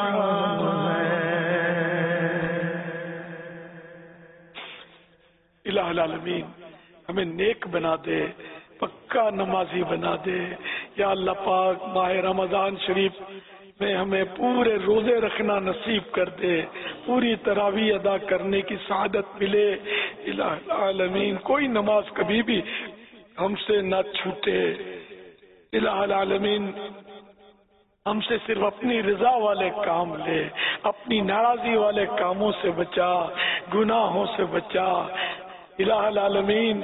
الہ العالمین ہمیں نیک بنا دے، پکا نمازی بنا دے یا اللہ پاک۔ ماہ رمضان شریف میں ہمیں پورے روزے رکھنا نصیب کر دے، پوری تراویح ادا کرنے کی سعادت ملے الہ العالمین۔ کوئی نماز کبھی بھی ہم سے نہ چھوٹے الہ العالمین۔ ہم سے صرف اپنی رضا والے کام لے، اپنی ناراضی والے کاموں سے بچا، گناہوں سے بچا الہ العالمین۔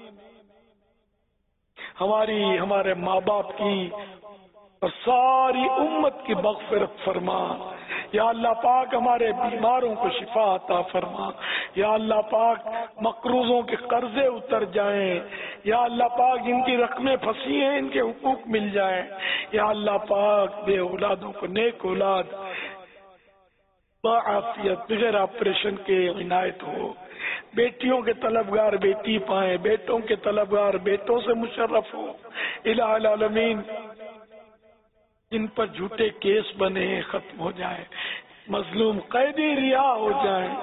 ہمارے ماں باپ کی اور ساری امت کی مغفرت فرما یا اللہ پاک۔ ہمارے بیماروں کو شفا عطا فرما یا اللہ پاک۔ مقروضوں کے قرضے اتر جائیں یا اللہ پاک۔ جن کی رقمیں پھنسی ہیں ان کے حقوق مل جائیں یا اللہ پاک۔ بے اولادوں کو نیک اولاد بعافیت بغیر آپریشن کے عنایت ہو۔ بیٹیوں کے طلبگار بیٹی پائیں، بیٹوں کے طلبگار بیٹوں سے مشرف ہو الہ العالمین۔ جن پر جھوٹے کیس بنے ختم ہو جائیں، مظلوم قیدی رہا ہو جائیں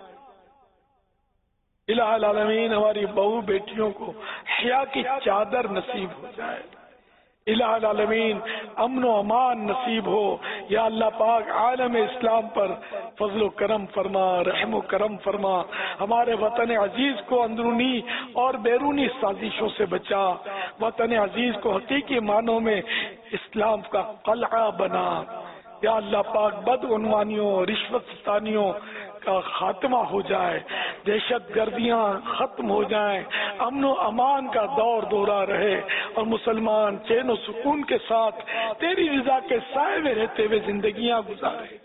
الہ العالمین۔ ہماری بہو بیٹیوں کو حیا کی چادر نصیب ہو جائے الہ العالمین۔ امن و امان نصیب ہو یا اللہ پاک۔ عالم اسلام پر فضل و کرم فرما، رحم و کرم فرما۔ ہمارے وطن عزیز کو اندرونی اور بیرونی سازشوں سے بچا۔ وطن عزیز کو حقیقی معنوں میں اسلام کا قلعہ بنا یا اللہ پاک۔ بدعنوانیوں، رشوت ستانیوں کا خاتمہ ہو جائے، دہشت گردیاں ختم ہو جائیں، امن و امان کا دور دورہ رہے اور مسلمان چین و سکون کے ساتھ تیری رضا کے سائے میں رہتے ہوئے زندگیاں گزارے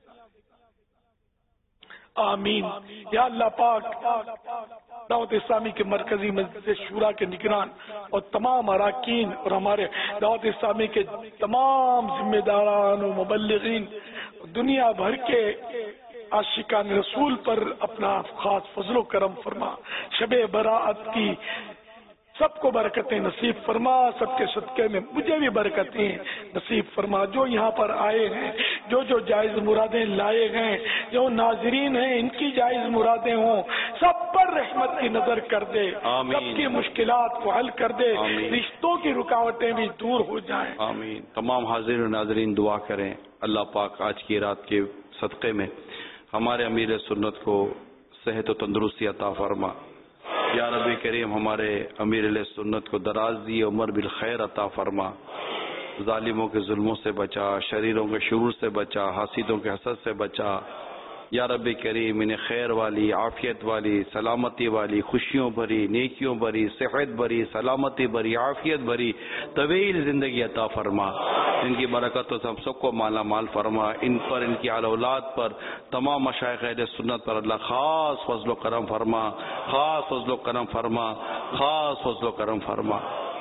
آمین یا اللہ پاک۔ دعوت اسلامی کے مرکزی مجلس شورا کے نگران اور تمام اراکین اور ہمارے دعوت اسلامی کے تمام ذمہ داران و مبلغین دنیا بھر کے عاشقان رسول پر اپنا خاص فضل و کرم فرما۔ شب براءت کی سب کو برکتیں نصیب فرما، سب کے صدقے میں مجھے بھی برکتیں نصیب فرما۔ جو یہاں پر آئے ہیں، جو جائز مرادیں لائے ہیں، جو ناظرین ہیں ان کی جائز مرادیں ہوں، سب پر رحمت کی نظر کر دے، سب کی مشکلات کو حل کر دے، رشتوں کی رکاوٹیں بھی دور ہو جائیں آمین۔ تمام حاضرین و ناظرین دعا کریں اللہ پاک آج کی رات کے صدقے میں ہمارے امیر سنت کو صحت و تندرستی عطا فرما یا رب کریم۔ ہمارے امیر علیہ سنت کو درازی عمر بالخیر عطا فرما، ظالموں کے ظلموں سے بچا، شریروں کے شرور سے بچا، حاسدوں کے حسد سے بچا یا رب کریم۔ انہیں خیر والی، عافیت والی، سلامتی والی، خوشیوں بھری، نیکیوں بھری، صحت بھری، سلامتی بھری، عافیت بھری طویل زندگی عطا فرما۔ ان کی برکتوں سے ہم سب کو مالا مال فرما۔ ان پر، ان کی اہل اولاد پر، تمام مشائخ اہل سنت پر اللہ خاص فضل و کرم فرما، خاص فضل و کرم فرما، خاص فضل و کرم فرما۔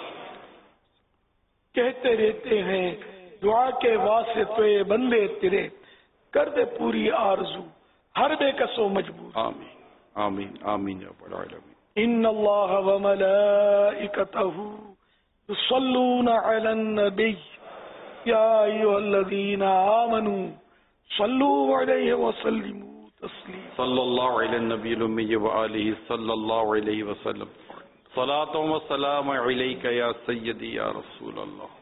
کہتے رہتے ہیں دعا کے واسطے بندے تیرے، کر دے پوری آرزو ہر بے کسو مجبور آمین آمین آمین یا رب العالمین۔ ان اللہ وملائکتہ یصلون علی النبی یا ایھا الذین آمنوا صلوا علیہ وسلموا تسلیما۔ صلی اللہ علی النبی الامی وآلہ صلی اللہ علیہ وسلم۔ صلاۃ و سلام علیک یا سیدی یا رسول اللہ۔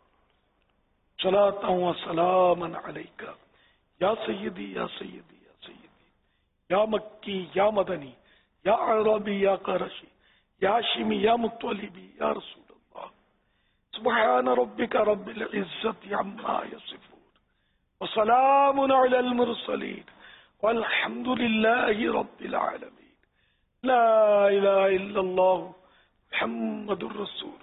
صلاۃ و سلام علیک یا سیدی یا سیدی یا سیدی، یا مکی یا مدنی یا عربی یا قرشی یا ہاشمی یا مطلبی یا رسول اللہ۔ سبحان ربک رب العزت عما یصفون وسلام علی المرسلین والحمد للہ رب العالمین۔ لا الہ الا اللہ محمد رسول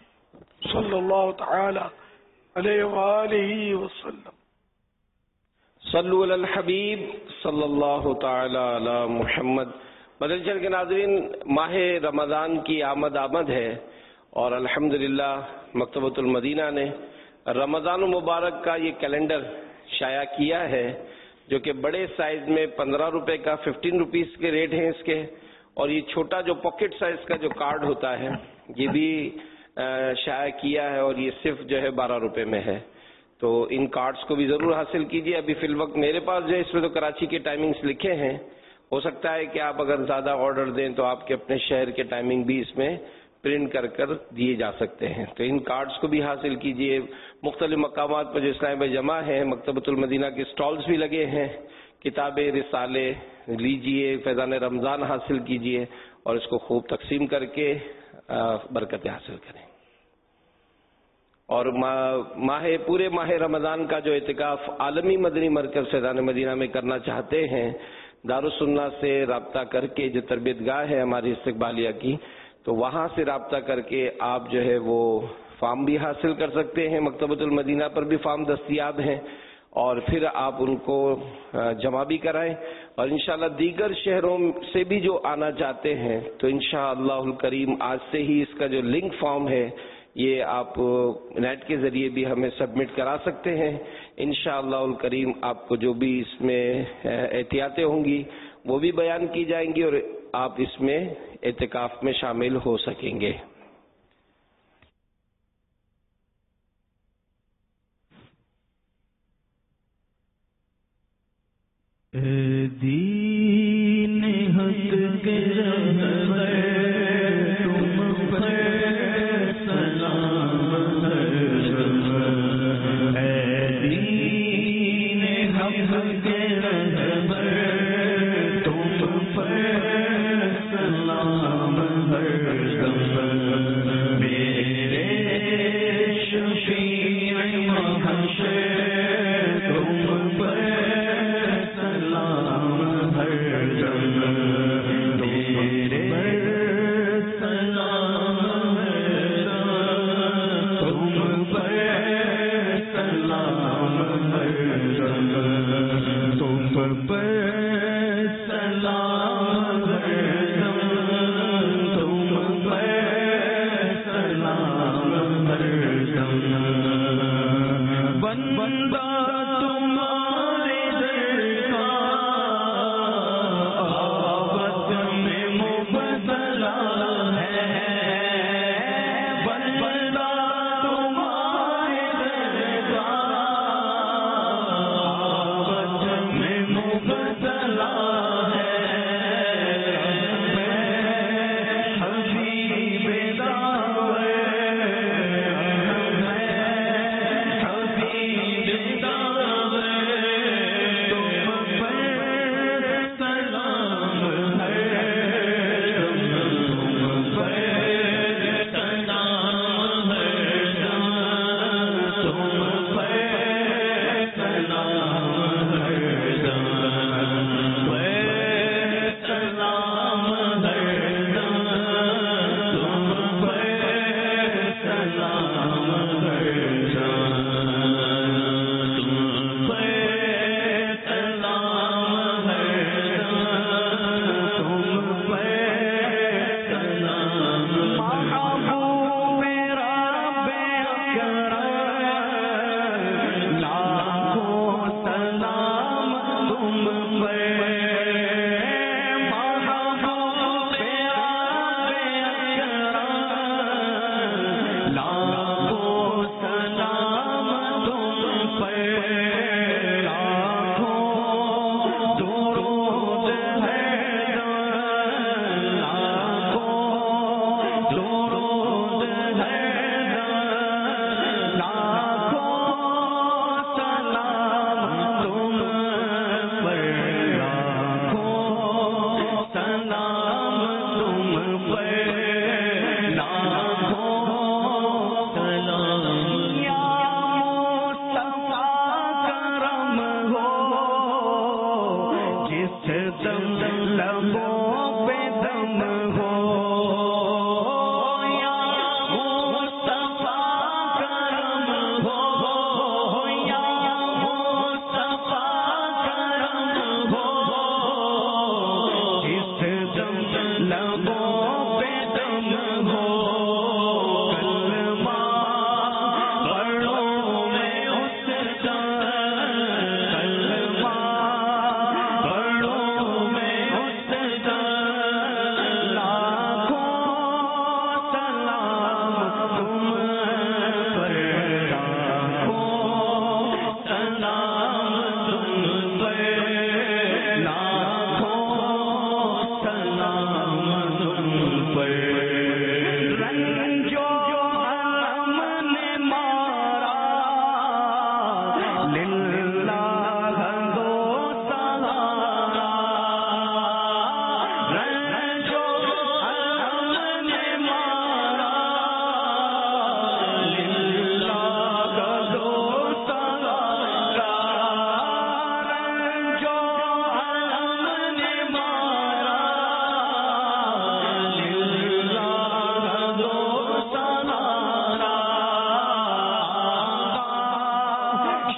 اللہ صلی اللہ تعالی علیہ وآلہ وسلم۔ صلو علی الحبیب صلی اللہ تعالی علی محمد۔ مدنی چینل کے ناظرین، ماہ رمضان کی آمد ہے اور الحمدللہ مکتبۃ المدینہ نے رمضان المبارک کا یہ کیلنڈر شائع کیا ہے، جو کہ بڑے سائز میں 15 روپے کا 15 روپیز کے ریٹ ہیں اس کے، اور یہ چھوٹا جو پاکٹ سائز کا جو کارڈ ہوتا ہے یہ بھی شائع کیا ہے، اور یہ صرف جو ہے 12 روپے میں ہے۔ تو ان کارڈز کو بھی ضرور حاصل کیجیے۔ ابھی فی الوقت میرے پاس جو ہے اس میں تو کراچی کے ٹائمنگز لکھے ہیں، ہو سکتا ہے کہ آپ اگر زیادہ آرڈر دیں تو آپ کے اپنے شہر کے ٹائمنگ بھی اس میں پرنٹ کر دیے جا سکتے ہیں۔ تو ان کارڈز کو بھی حاصل کیجیے۔ مختلف مقامات پر جو اسلام بھائی جمع ہیں، مکتبۃ المدینہ کے سٹالز بھی لگے ہیں، کتابیں رسالے لیجیے، فیضان رمضان حاصل کیجیے اور اس کو خوب تقسیم کر کے برکتیں حاصل کریں۔ اور پورے ماہ رمضان کا جو اعتکاف عالمی مدنی مرکز فیضان مدینہ میں کرنا چاہتے ہیں، دارالسنہ سے رابطہ کر کے، جو تربیت گاہ ہے ہماری استقبالیہ کی، تو وہاں سے رابطہ کر کے آپ جو ہے وہ فارم بھی حاصل کر سکتے ہیں۔ مکتبۃ المدینہ پر بھی فارم دستیاب ہیں، اور پھر آپ ان کو جمع بھی کرائیں، اور انشاءاللہ دیگر شہروں سے بھی جو آنا چاہتے ہیں تو انشاءاللہ الکریم آج سے ہی اس کا جو لنک فارم ہے یہ آپ نیٹ کے ذریعے بھی ہمیں سبمٹ کرا سکتے ہیں۔ انشاءاللہ الکریم آپ کو جو بھی اس میں احتیاطیں ہوں گی وہ بھی بیان کی جائیں گی، اور آپ اس میں اعتکاف میں شامل ہو سکیں گے۔ دین حق کے رہبر تم پر سلام ہے، دین حق کے رہبر تم پر سلام میرے شفیع محشر تم پر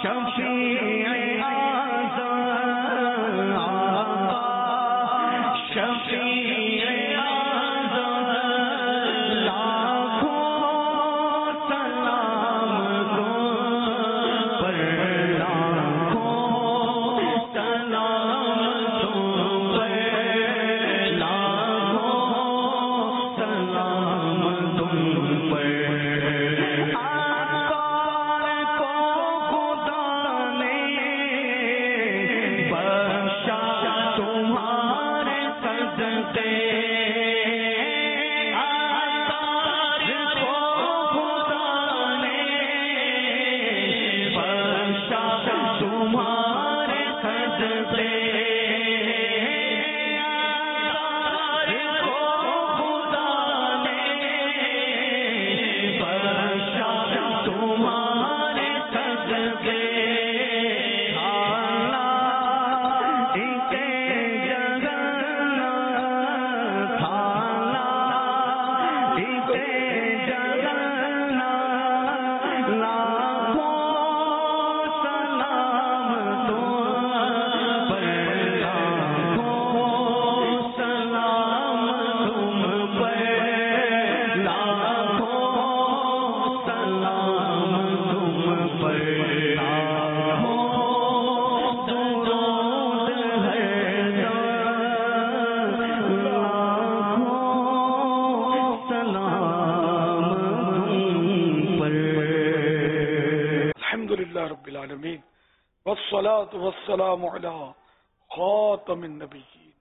والصلاة والسلام على خاتم النبيين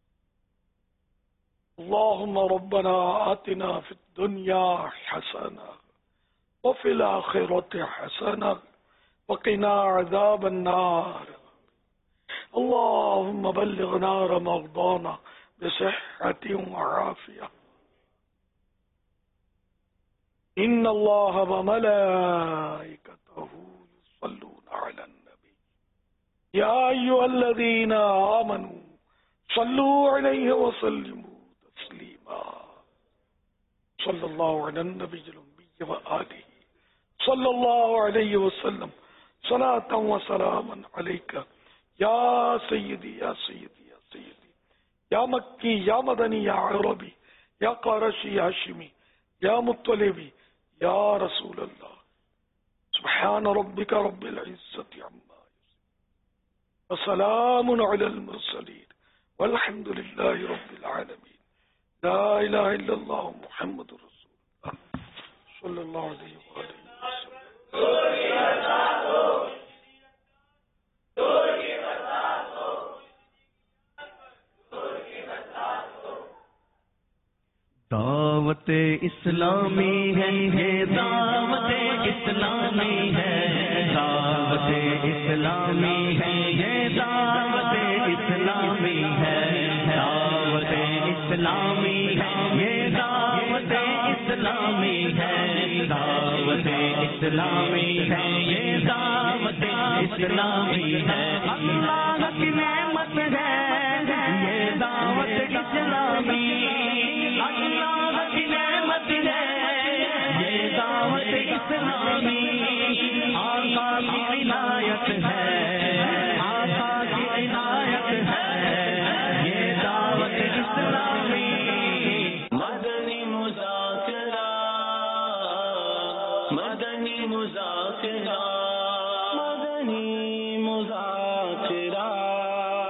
اللهم ربنا آتنا في الدنيا حسنة وفي الآخرة حسنة وقنا عذاب النار اللهم بلغنا رمضان بصحة وعافية إن الله وملائكته يصلون على النبي يا أيها الذين آمنوا صلوا عليه وسلموا تسليما صلى الله على النبي الأمي وآله صلى الله عليه وسلم صلاة وسلاما عليك يا سيدي يا سيدي يا سيدي يا مكي يا مدني يا عربي يا قرشي يا هاشمي يا مطلبي يا رسول الله سبحان ربك رب العزة عما وسلام على المرسلين والحمد لله رب العالمين لا إله إلا الله محمد رسول الله صلى الله عليه وآله دعوت اسلامی ہے یہ دعوت اسلامی ہے دعوت اسلامی ہے یہ دعوت اسلامی ہے دعوت اسلامی ہے یہ دعوت اسلامی ہے دعوت اسلامی ہے یہ دعوت اسلامی ہے اللہ کی نعمت ہے یہ دعوت اسلامی اللہ کی نعمت ہے یہ دعوت اسلامی آقا کی عنایت ہے آقا کی عنایت ہے یہ دعوت اسلامی مدنی مذاکرہ مدنی مذاکرہ مدنی مذاکرہ